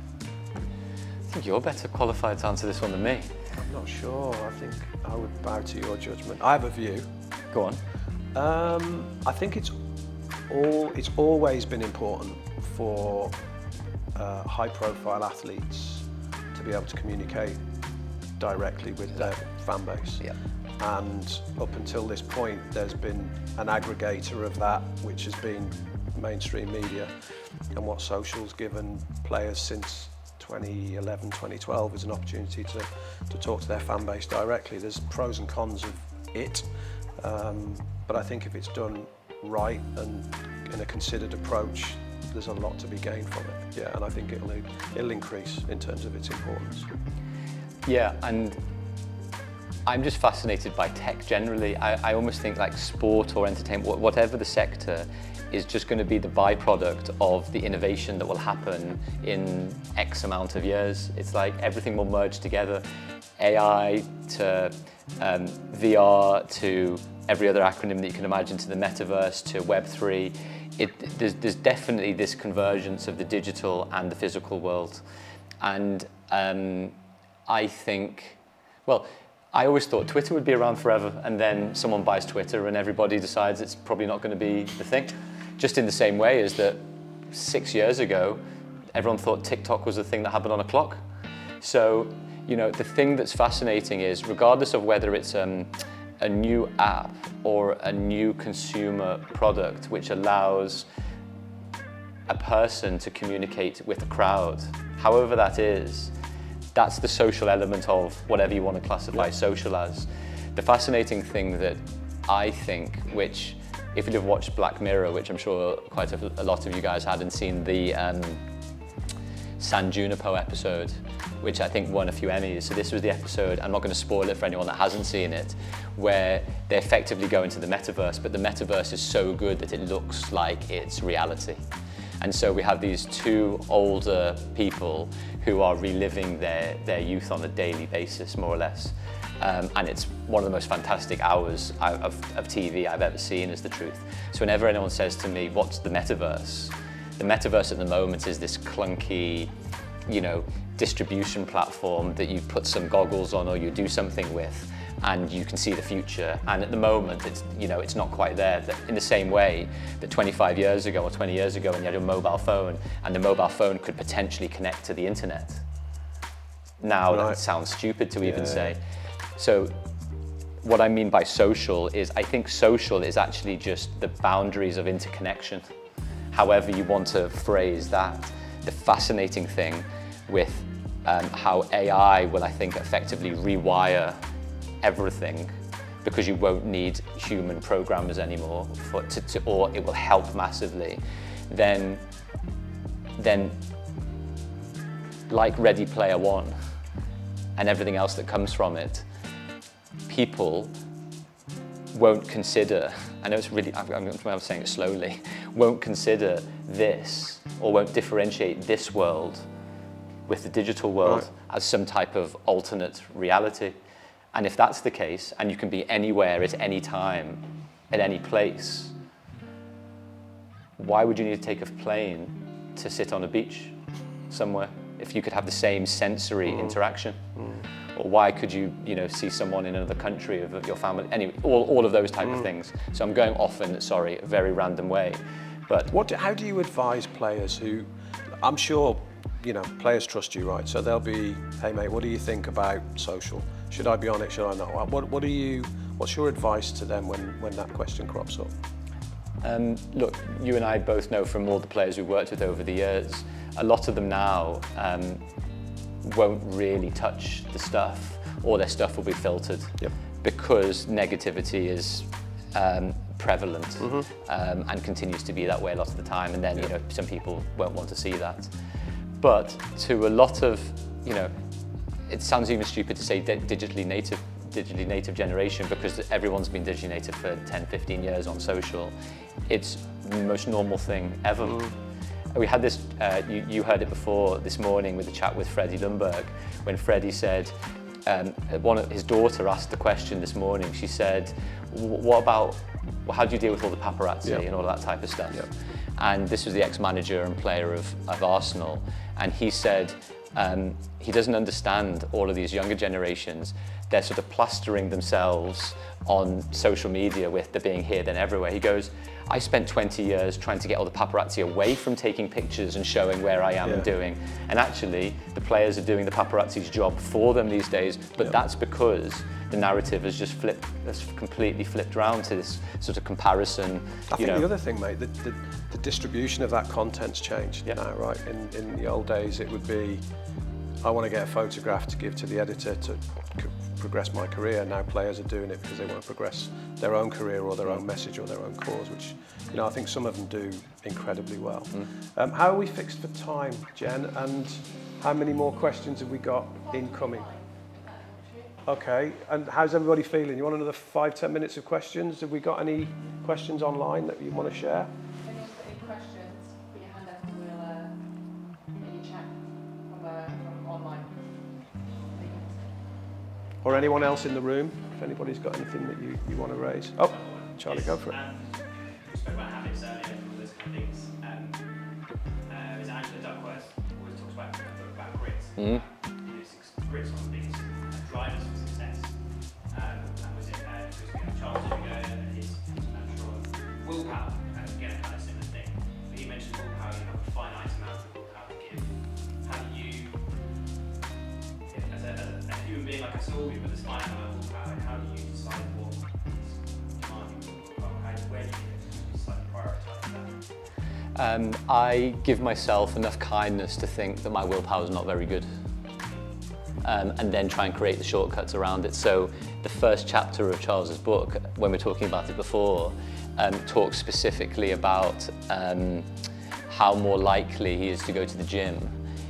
I think you're better qualified to answer this one than me. I'm not sure. I think I would bow to your judgment. I have a view. Go on. Um, I think it's all. It's always been important for uh, high-profile athletes to be able to communicate directly with their fan base. Yeah. And up until this point, there's been an aggregator of that, which has been mainstream media. And what social's given players since twenty eleven, twenty twelve is an opportunity to, to talk to their fan base directly. There's pros and cons of it, um, but I think if it's done right and in a considered approach, there's a lot to be gained from it. Yeah, and I think it'll it'll increase in terms of its importance. Yeah, and I'm just fascinated by tech generally. I, I almost think like sport or entertainment, whatever the sector, is just going to be the byproduct of the innovation that will happen in X amount of years. It's like everything will merge together. A I to um, V R to every other acronym that you can imagine, to the metaverse, to Web three. It, there's, there's definitely this convergence of the digital and the physical world. And um, I think, well, I always thought Twitter would be around forever, and then someone buys Twitter and everybody decides it's probably not going to be the thing. Just in the same way as that six years ago, everyone thought TikTok was the thing that happened on a clock. So, you know, the thing that's fascinating is, regardless of whether it's um, a new app or a new consumer product which allows a person to communicate with a crowd, however that is, that's the social element of whatever you want to classify yeah. social as. The fascinating thing that I think, which if you'd have watched Black Mirror, which I'm sure quite a, a lot of you guys had, and seen the um, San Junipero episode, which I think won a few Emmys. So this was the episode, I'm not going to spoil it for anyone that hasn't seen it, where they effectively go into the metaverse, but the metaverse is so good that it looks like it's reality. And so we have these two older people who are reliving their, their youth on a daily basis, more or less. Um, and it's one of the most fantastic hours of, of T V I've ever seen, is the truth. So whenever anyone says to me, what's the metaverse? The metaverse at the moment is this clunky, you know, distribution platform that you put some goggles on or you do something with, and you can see the future. And at the moment, it's, you know, it's not quite there. That in the same way that twenty-five years ago or twenty years ago when you had a mobile phone, and the mobile phone could potentially connect to the internet. Now Right. that sounds stupid to even Yeah. say. So what I mean by social is, I think social is actually just the boundaries of interconnection. However you want to phrase that. The fascinating thing with um, how A I will, I think, effectively rewire everything, because you won't need human programmers anymore, for, to, to, or it will help massively, then, then like Ready Player One and everything else that comes from it, people won't consider, I know it's really, I'm, I'm, I'm saying it slowly, won't consider this, or won't differentiate this world with the digital world Right. as some type of alternate reality. And if that's the case, and you can be anywhere at any time, at any place, why would you need to take a plane to sit on a beach somewhere if you could have the same sensory Mm. interaction? Mm. Or why could you, you know, see someone in another country of your family? Anyway, all, all of those type Mm. of things. So I'm going off in, sorry, a very random way. But What? Do, how do you advise players who, I'm sure, you know, players trust you, right? So they'll be, hey mate, what do you think about social? Should I be on it? Should I not? What, what do you? What's your advice to them when, when that question crops up? Um, look, you and I both know from all the players we've worked with over the years, a lot of them now um, won't really touch the stuff, or their stuff will be filtered. Yep. Because negativity is um, prevalent Mm-hmm. um, and continues to be that way a lot of the time, and then you know some people won't want to see that. But to a lot of, you know, it sounds even stupid to say di- digitally native digitally native generation, because everyone's been digitally native for ten, fifteen years on social. It's the most normal thing ever. Mm. We had this, uh, you, you heard it before this morning with the chat with Freddie Lundberg, when Freddie said, um, one of his daughter asked the question this morning, she said, what about, well, how do you deal with all the paparazzi Yeah. and all that type of stuff? Yeah. And this was the ex-manager and player of, of Arsenal, and he said um, he doesn't understand all of these younger generations. They're sort of plastering themselves on social media with the being here, then everywhere. He goes, I spent twenty years trying to get all the paparazzi away from taking pictures and showing where I am Yeah. and doing. And actually, the players are doing the paparazzi's job for them these days, but Yeah. that's because the narrative has just flipped, has completely flipped around to this sort of comparison. I you think know. the other thing, mate, the, the, the distribution of that content's changed Yeah. now, right? In, in the old days, it would be, I want to get a photograph to give to the editor to c- progress my career. Now players are doing it because they want to progress their own career or their own message or their own cause, which, you know, I think some of them do incredibly well. Mm. Um, how are we fixed for time, Jen? And how many more questions have we got incoming? Okay, and how's everybody feeling? You want another five, ten minutes of questions? Have we got any questions online that you want to share? If anyone's got any questions, put your hand up and we'll uh, maybe chat from, uh, from online. Or anyone else in the room, if anybody's got anything that you, you want to raise. Oh, Charlie, go for it. Um, we spoke about habits earlier and all those kind of things. Um, uh, it was Angela Duckworth always talks about, about grit. Mm. You know, six- grit's one of the biggest drivers for success. Um, and was it, uh, it was, you know, Charles Duhigg and his natural willpower, and again, a kind of similar thing. But he mentioned willpower, you have a finite amount of willpower to give. How do you, yeah, as a, as a, a human being like us all, with this finite amount of willpower, how do you decide what is demanding willpower? How, where do you decide to prioritise that? Um, I give myself enough kindness to think that my willpower is not very good, um, and then try and create the shortcuts around it. So the first chapter of Charles's book, when we were talking about it before, um, talks specifically about um, how more likely he is to go to the gym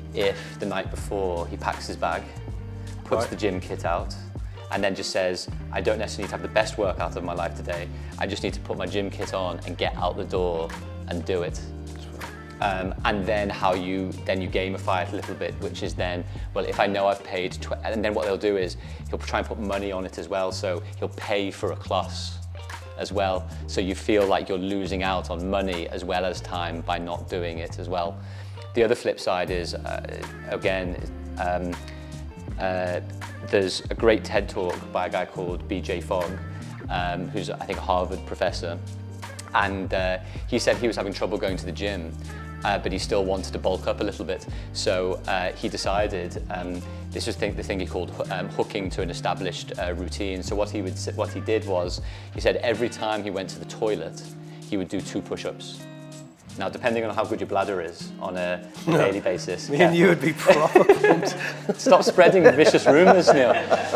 if the night before he packs his bag, puts Right. the gym kit out, and then just says, I don't necessarily need to have the best workout of my life today. I just need to put my gym kit on and get out the door and do it. Um, and then how you then you gamify it a little bit, which is then, well, if I know I've paid, tw and then what they'll do is he'll try and put money on it as well. So he'll pay for a class as well. So you feel like you're losing out on money as well as time by not doing it as well. The other flip side is, uh, again, um, uh, there's a great TED talk by a guy called B J Fogg, um, who's I think a Harvard professor. And uh, he said he was having trouble going to the gym, uh, but he still wanted to bulk up a little bit. So uh, he decided, um, this was the thing he called um, hooking to an established uh, routine. So what he, would, what he did was, he said every time he went to the toilet, he would do two push-ups. Now, depending on how good your bladder is on a daily basis. Me and you would be proper pumped. Stop spreading vicious rumours, Neil.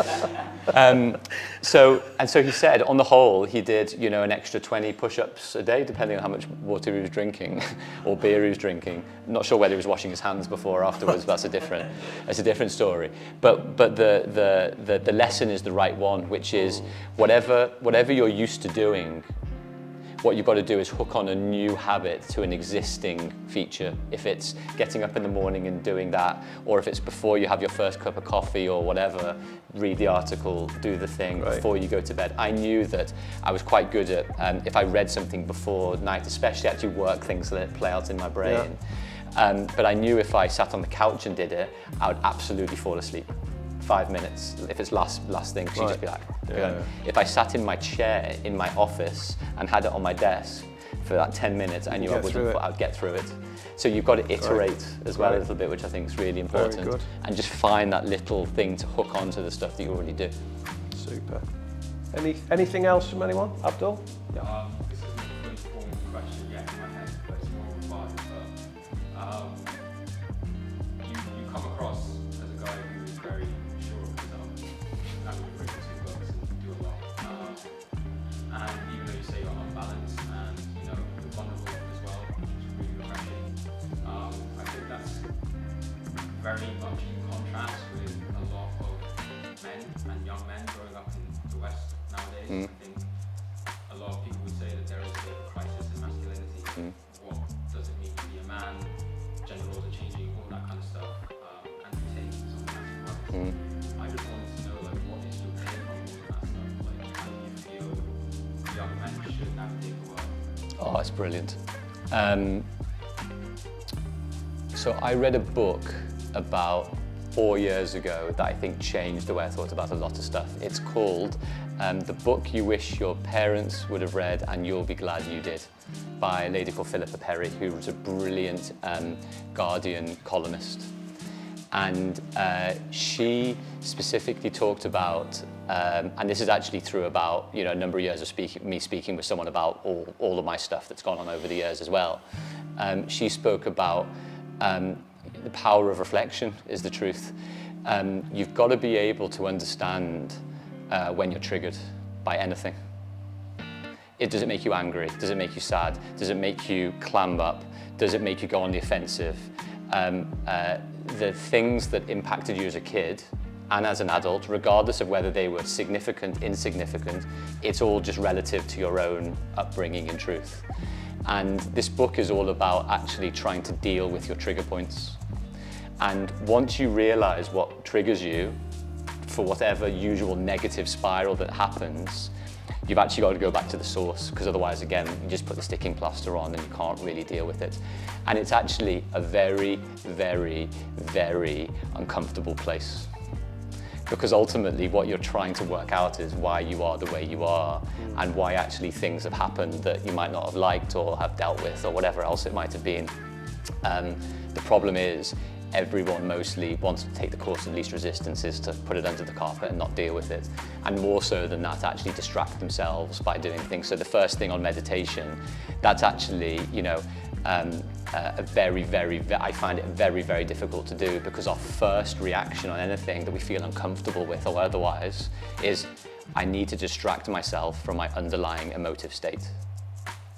Um, so, and so he said, on the whole, he did, you know, an extra twenty push-ups a day, depending on how much water he was drinking or beer he was drinking. I'm not sure whether he was washing his hands before or afterwards. That's a different, that's a different story. But, but the, the, the, the lesson is the right one, which is whatever, whatever you're used to doing, what you've got to do is hook on a new habit to an existing feature. If it's getting up in the morning and doing that, or if it's before you have your first cup of coffee or whatever, read the article, do the thing Right. before you go to bed. I knew that I was quite good at, um, if I read something before night, especially actually work things, let it play out in my brain. Um, but I knew if I sat on the couch and did it, I would absolutely fall asleep. Five minutes, if it's last last thing, she'd Right. just be like, Yeah, going. yeah. If I sat in my chair in my office and had it on my desk for that ten minutes, I knew I Get through wouldn't, it. I'd get through it. So you've got to iterate as well Right. a little bit, which I think is really Very important. good. And just find that little thing to hook onto the stuff that you already do. Super. Any, anything else from anyone? Abdul? Um, this isn't a fully formed question yet in my head, but it's more of a vibe. But um, you, you come across as a guy who is very sure of himself, and with frequency books and do a lot. Um, and even though you say you're unbalanced and you know you're vulnerable as well, which is really refreshing, um, I think that's very much in contrast with a lot of men and young men growing up in the West nowadays. Mm. I think a lot of people would say that there is a crisis in masculinity. Mm. What does it mean to be a man? Gender roles are changing, all that kind of stuff. Um, and to take some massive rise. Mm. I just wanted to know, like, what is your take on all of that stuff? Like, how do you feel young men should navigate the world? Oh, that's brilliant. Um, so I read a book about four years ago that I think changed the way I thought about a lot of stuff. It's called um, The Book You Wish Your Parents Would Have Read and You'll Be Glad You Did, by a lady called Philippa Perry, who was a brilliant um, Guardian columnist. And uh, she specifically talked about, um, and this is actually through about you know a number of years of speaking, me speaking with someone about all, all of my stuff that's gone on over the years as well. Um, she spoke about um, the power of reflection is the truth. Um, you've got to be able to understand uh, when you're triggered by anything. It, does it make you angry? Does it make you sad? Does it make you clam up? Does it make you go on the offensive? Um, uh, the things that impacted you as a kid and as an adult, regardless of whether they were significant, insignificant, it's all just relative to your own upbringing in truth. And this book is all about actually trying to deal with your trigger points. And once you realize what triggers you for whatever usual negative spiral that happens, you've actually got to go back to the source, because otherwise, again, you just put the sticking plaster on and you can't really deal with it. And it's actually a very, very, very uncomfortable place. Because ultimately what you're trying to work out is why you are the way you are, and why actually things have happened that you might not have liked or have dealt with or whatever else it might have been. Um, the problem is everyone mostly wants to take the course of least resistance, is to put it under the carpet and not deal with it. And more so than that, actually distract themselves by doing things. So the first thing on meditation, that's actually, you know, um, uh, a very, very, ve I find it very, very difficult to do, because our first reaction on anything that we feel uncomfortable with or otherwise is, I need to distract myself from my underlying emotive state.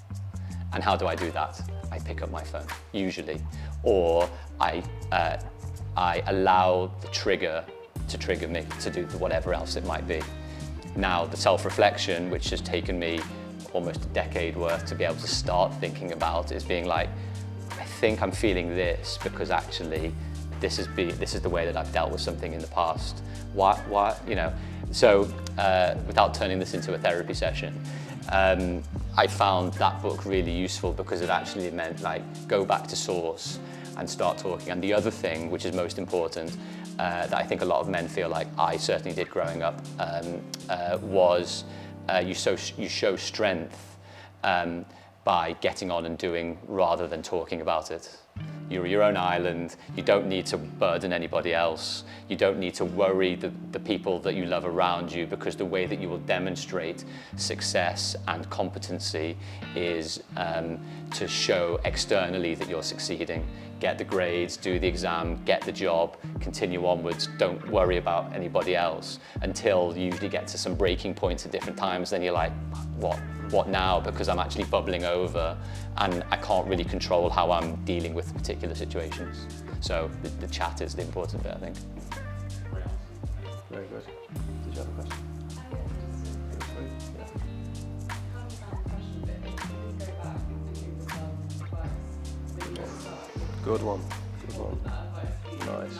And how do I do that? I pick up my phone, usually, or I uh, I allow the trigger to trigger me to do whatever else it might be. Now, the self-reflection, which has taken me almost a decade worth to be able to start thinking about, is being like, I think I'm feeling this because actually this is be this is the way that I've dealt with something in the past. Why, why, you know? So, uh, without turning this into a therapy session, um, I found that book really useful because it actually meant like go back to source and start talking. And the other thing, which is most important, uh, that I think a lot of men feel like I certainly did growing up, um, uh, was uh, you, so, you show strength um, by getting on and doing rather than talking about it. You're your own island, you don't need to burden anybody else, you don't need to worry the, the people that you love around you, because the way that you will demonstrate success and competency is um, to show externally that you're succeeding. Get the grades, do the exam, get the job, continue onwards, don't worry about anybody else until you usually get to some breaking points at different times. Then you're like, what, what now? Because I'm actually bubbling over and I can't really control how I'm dealing with particular situations. So the, the chat is the important bit, I think. Very good. Did you have a question? Good one. Good one. Nice.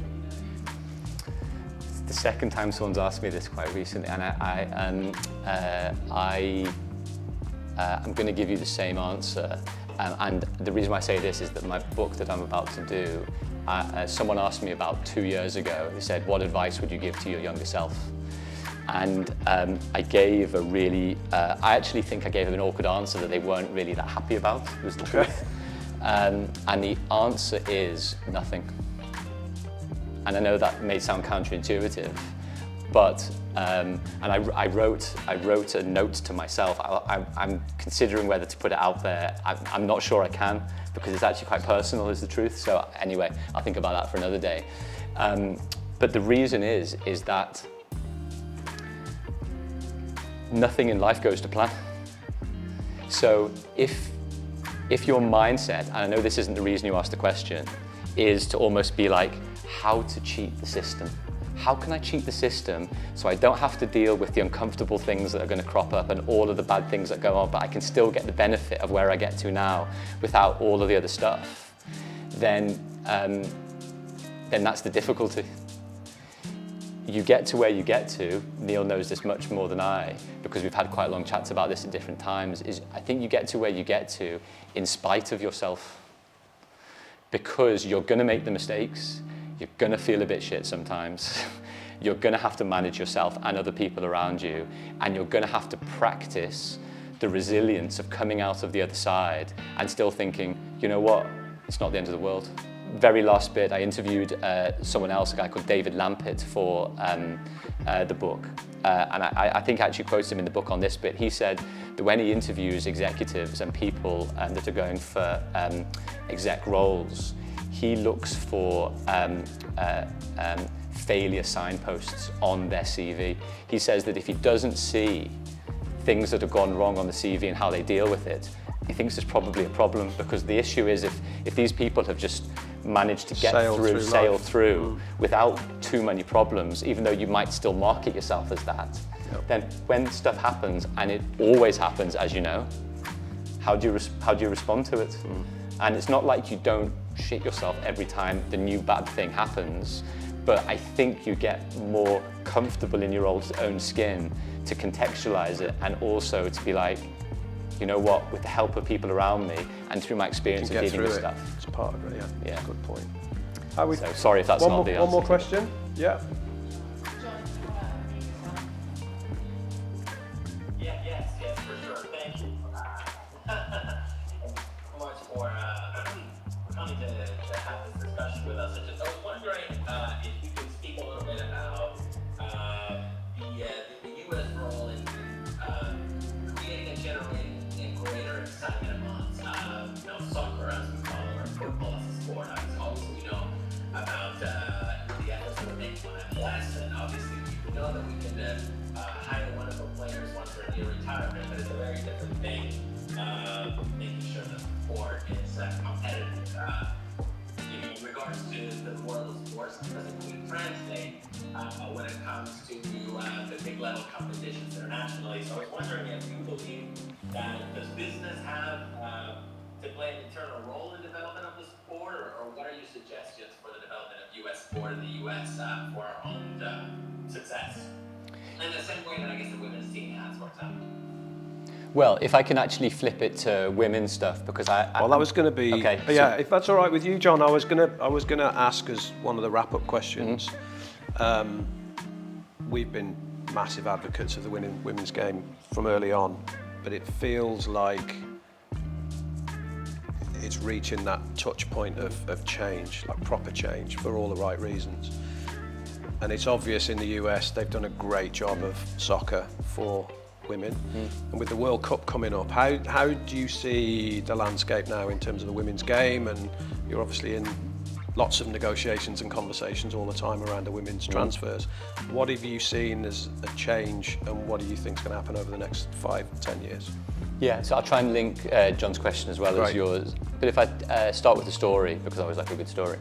It's the second time someone's asked me this quite recently, and I, I, um, uh, I, uh, I'm going to give you the same answer. Um, and the reason why I say this is that my book that I'm about to do, uh, uh, someone asked me about two years ago. They said, "What advice would you give to your younger self?" And um, I gave a really, uh, I actually think I gave them an awkward answer that they weren't really that happy about, was the truth. Um, and the answer is nothing. And I know that may sound counterintuitive, but, um, and I, I, wrote, I wrote a note to myself. I, I, I'm considering whether to put it out there. I, I'm not sure I can, because it's actually quite personal, is the truth. So anyway, I'll think about that for another day. Um, but the reason is, is that nothing in life goes to plan. So if If your mindset, and I know this isn't the reason you asked the question, is to almost be like, how to cheat the system? How can I cheat the system so I don't have to deal with the uncomfortable things that are going to crop up and all of the bad things that go on, but I can still get the benefit of where I get to now without all of the other stuff? Then, um, then that's the difficulty. You get to where you get to, Neil knows this much more than I, because we've had quite long chats about this at different times, is I think you get to where you get to in spite of yourself. Because you're gonna make the mistakes, you're gonna feel a bit shit sometimes, you're gonna have to manage yourself and other people around you, and you're gonna have to practice the resilience of coming out of the other side and still thinking, you know what, it's not the end of the world. Very last bit, I interviewed uh, someone else, a guy called David Lampett, for um, uh, the book. Uh, and I, I think I actually quoted him in the book on this bit. He said that when he interviews executives and people um, that are going for um, exec roles, he looks for um, uh, um, failure signposts on their C V. He says that if he doesn't see things that have gone wrong on the C V and how they deal with it, he thinks there's probably a problem, because the issue is if, if these people have just managed to get sail through, through sail life. through Mm. without too many problems, even though you might still market yourself as that, Yep. then when stuff happens, and it always happens, as you know, how do you, res- how do you respond to it? Mm. And it's not like you don't shit yourself every time the new bad thing happens, but I think you get more comfortable in your own skin to contextualize it, and also to be like, you know what, with the help of people around me and through my experience of Get dealing through with it. stuff. It's part of it, yeah. Yeah. Good point. How we, So sorry if that's one not more, the One answer. more question? Yeah. John, do you want to unmute yourself? Yeah, yes, yes, for sure. Thank you. Much for uh, coming to, to have this discussion with us. I, just, I was wondering uh, if you could speak a little bit about uh, the, uh, the, the U S role in, in uh, creating and generating and greater excitement amongst uh, you know, soccer as we call it, or football as a sport. Obviously, obviously we know about uh, the efforts that we're making on M L S, and obviously we know that we can uh, uh, hire wonderful players once they're near retirement, but it's a very different thing uh, making sure that the sport is uh, competitive. Uh, you know, regardless regards to the world of sports, doesn't really translate uh, when it comes to uh, the big level competitions internationally. So I was wondering if you believe that does business have uh, to play an internal role in the development of the sport, or, or what are your suggestions for the development of U S sport in the U S uh, for our own uh, success? In the same way that I guess the women's team has, for example. Well, if I can actually flip it to women's stuff, because I... I Well, that was going to be... Okay, Yeah, so- if that's all right with you, John, I was going to I was going to ask as one of the wrap-up questions. Mm-hmm. Um, we've been massive advocates of the women, women's game from early on, but it feels like it's reaching that touch point of, of change, like proper change, for all the right reasons. And it's obvious in the U S they've done a great job of soccer for women. Mm. And with the World Cup coming up, how, how do you see the landscape now in terms of the women's game? And you're obviously in lots of negotiations and conversations all the time around the women's mm. transfers. What have you seen as a change, and what do you think is going to happen over the next five, ten years? Yeah, so I'll try and link uh, John's question as well Great. as yours. But if I uh, start with the story, because I always like a good story.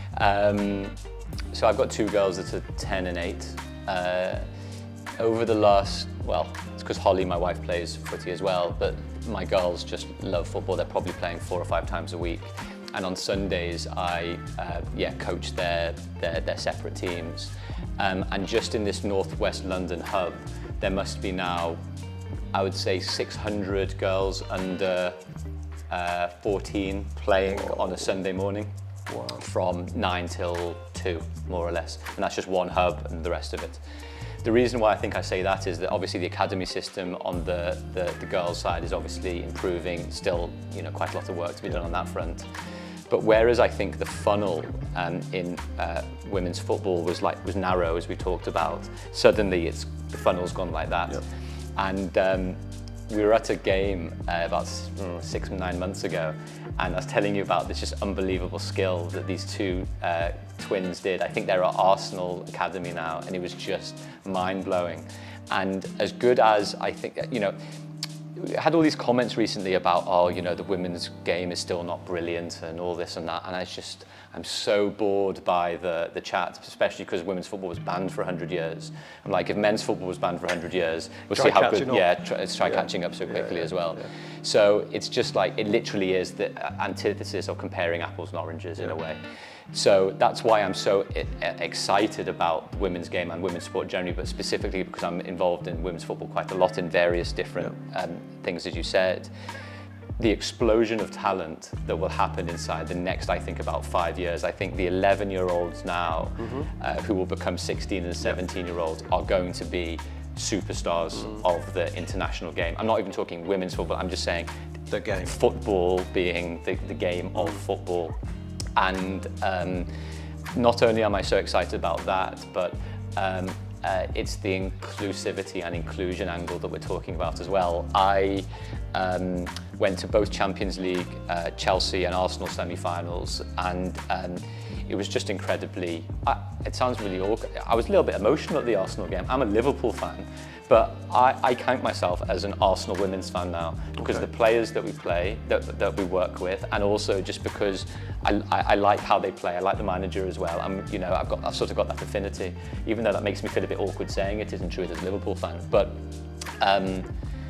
Um, so I've got two girls that are ten and eight. Uh, over the last, well, it's because Holly, my wife, plays footy as well, but my girls just love football. They're probably playing four or five times a week. And on Sundays, I uh, yeah, coach their, their, their separate teams. Um, and just in this northwest London hub, there must be now, I would say, six hundred girls under uh, fourteen playing on a Sunday morning. Wow. From nine till two, more or less. And that's just one hub and the rest of it. The reason why I think I say that is that obviously the academy system on the, the, the girls' side is obviously improving, still, you know, quite a lot of work to be done on that front. But whereas I think the funnel um, in uh, women's football was like was narrow, as we talked about, suddenly it's the funnel's gone like that. Yep. And um, we were at a game uh, about six, nine months ago, and I was telling you about this just unbelievable skill that these two uh, twins did. I think they're at Arsenal Academy now, and it was just mind-blowing. And as good as I think, you know, I had all these comments recently about, oh, you know, the women's game is still not brilliant and all this and that, and I just, I'm so bored by the, the chat, especially because women's football was banned for one hundred years. I'm like, if men's football was banned for one hundred years, we'll try see how good, up. yeah, try, let's try yeah. catching up so quickly yeah, yeah, as well. Yeah. So it's just like, it literally is the antithesis of comparing apples and oranges in yeah. a way. So that's why I'm so excited about the women's game and women's sport generally, but specifically because I'm involved in women's football quite a lot in various different yeah. um, things, as you said. The explosion of talent that will happen inside the next, I think, about five years. I think the eleven-year-olds now mm-hmm. uh, who will become sixteen and seventeen-year-olds are going to be superstars mm. of the international game. I'm not even talking women's football, I'm just saying the game. Football being the, the game of football. And um, not only am I so excited about that, but um, uh, it's the inclusivity and inclusion angle that we're talking about as well. I um, went to both Champions League, uh, Chelsea and Arsenal semi-finals, and um, it was just incredibly, I, it sounds really awkward. I was a little bit emotional at the Arsenal game. I'm a Liverpool fan, but I, I count myself as an Arsenal women's fan now because okay. the players that we play, that, that we work with, and also just because I, I, I like how they play. I like the manager as well. I'm, you know, I've got, I've sort of got that affinity, even though that makes me feel a bit awkward saying it, isn't true as a Liverpool fan. But um,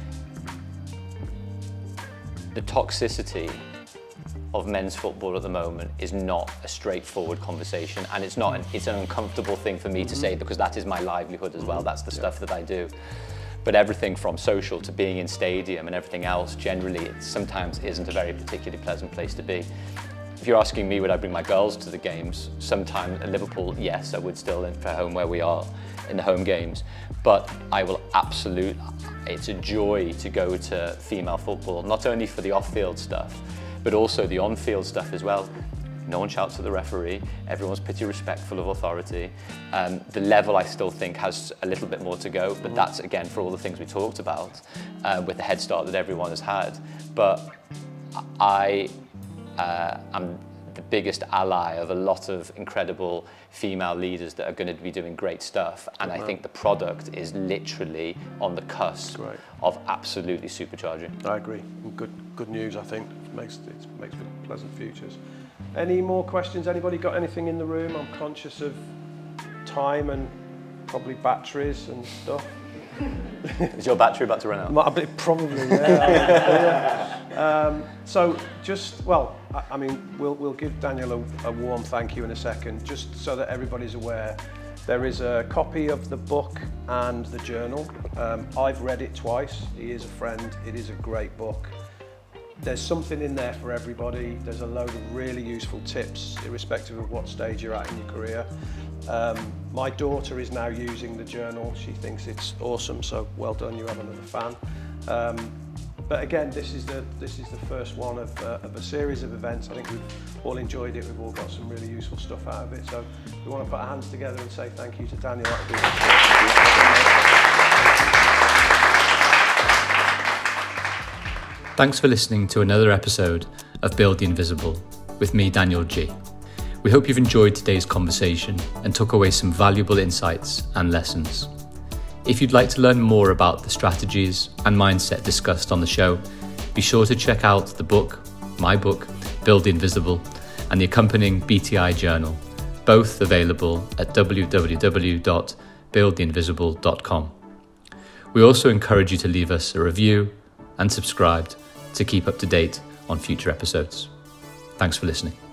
the toxicity of men's football at the moment is not a straightforward conversation, and it's not an, it's an uncomfortable thing for me mm-hmm. to say because that is my livelihood as well. That's the yeah. stuff that I do. But everything from social to being in stadium and everything else, generally, it sometimes isn't a very particularly pleasant place to be. If you're asking me, would I bring my girls to the games? Sometimes at Liverpool, yes, I would still in for home where we are in the home games. But I will absolutely, it's a joy to go to female football, not only for the off-field stuff, but also the on-field stuff as well. No one shouts at the referee, everyone's pretty respectful of authority. Um, the level I still think has a little bit more to go, but that's again for all the things we talked about uh, with the head start that everyone has had. But I uh, am the biggest ally of a lot of incredible female leaders that are going to be doing great stuff. And I think the product is literally on the cusp Great. of absolutely supercharging. I agree. Good, good news. I think makes it makes for pleasant futures. Any more questions? Anybody got anything in the room? I'm conscious of time and probably batteries and stuff. Is your battery about to run out? Might- a bit- Probably, yeah. yeah. Um, so just, well, I, I mean, we'll, we'll give Daniel a, a warm thank you in a second, just so that everybody's aware. There is a copy of the book and the journal. Um, I've read it twice. He is a friend. It is a great book. There's something in there for everybody. There's a load of really useful tips, irrespective of what stage you're at in your career. Um, my daughter is now using the journal. She thinks it's awesome, so well done, you have another fan. Um, but again, this is the this is the first one of, uh, of a series of events. I think we've all enjoyed it. We've all got some really useful stuff out of it. So we want to put our hands together and say thank you to Daniel. That would be Thanks for listening to another episode of Build the Invisible with me, Daniel G. We hope you've enjoyed today's conversation and took away some valuable insights and lessons. If you'd like to learn more about the strategies and mindset discussed on the show, be sure to check out the book, my book, Build the Invisible, and the accompanying B T I journal, both available at w w w dot build the invisible dot com. We also encourage you to leave us a review and subscribe to keep up to date on future episodes. Thanks for listening.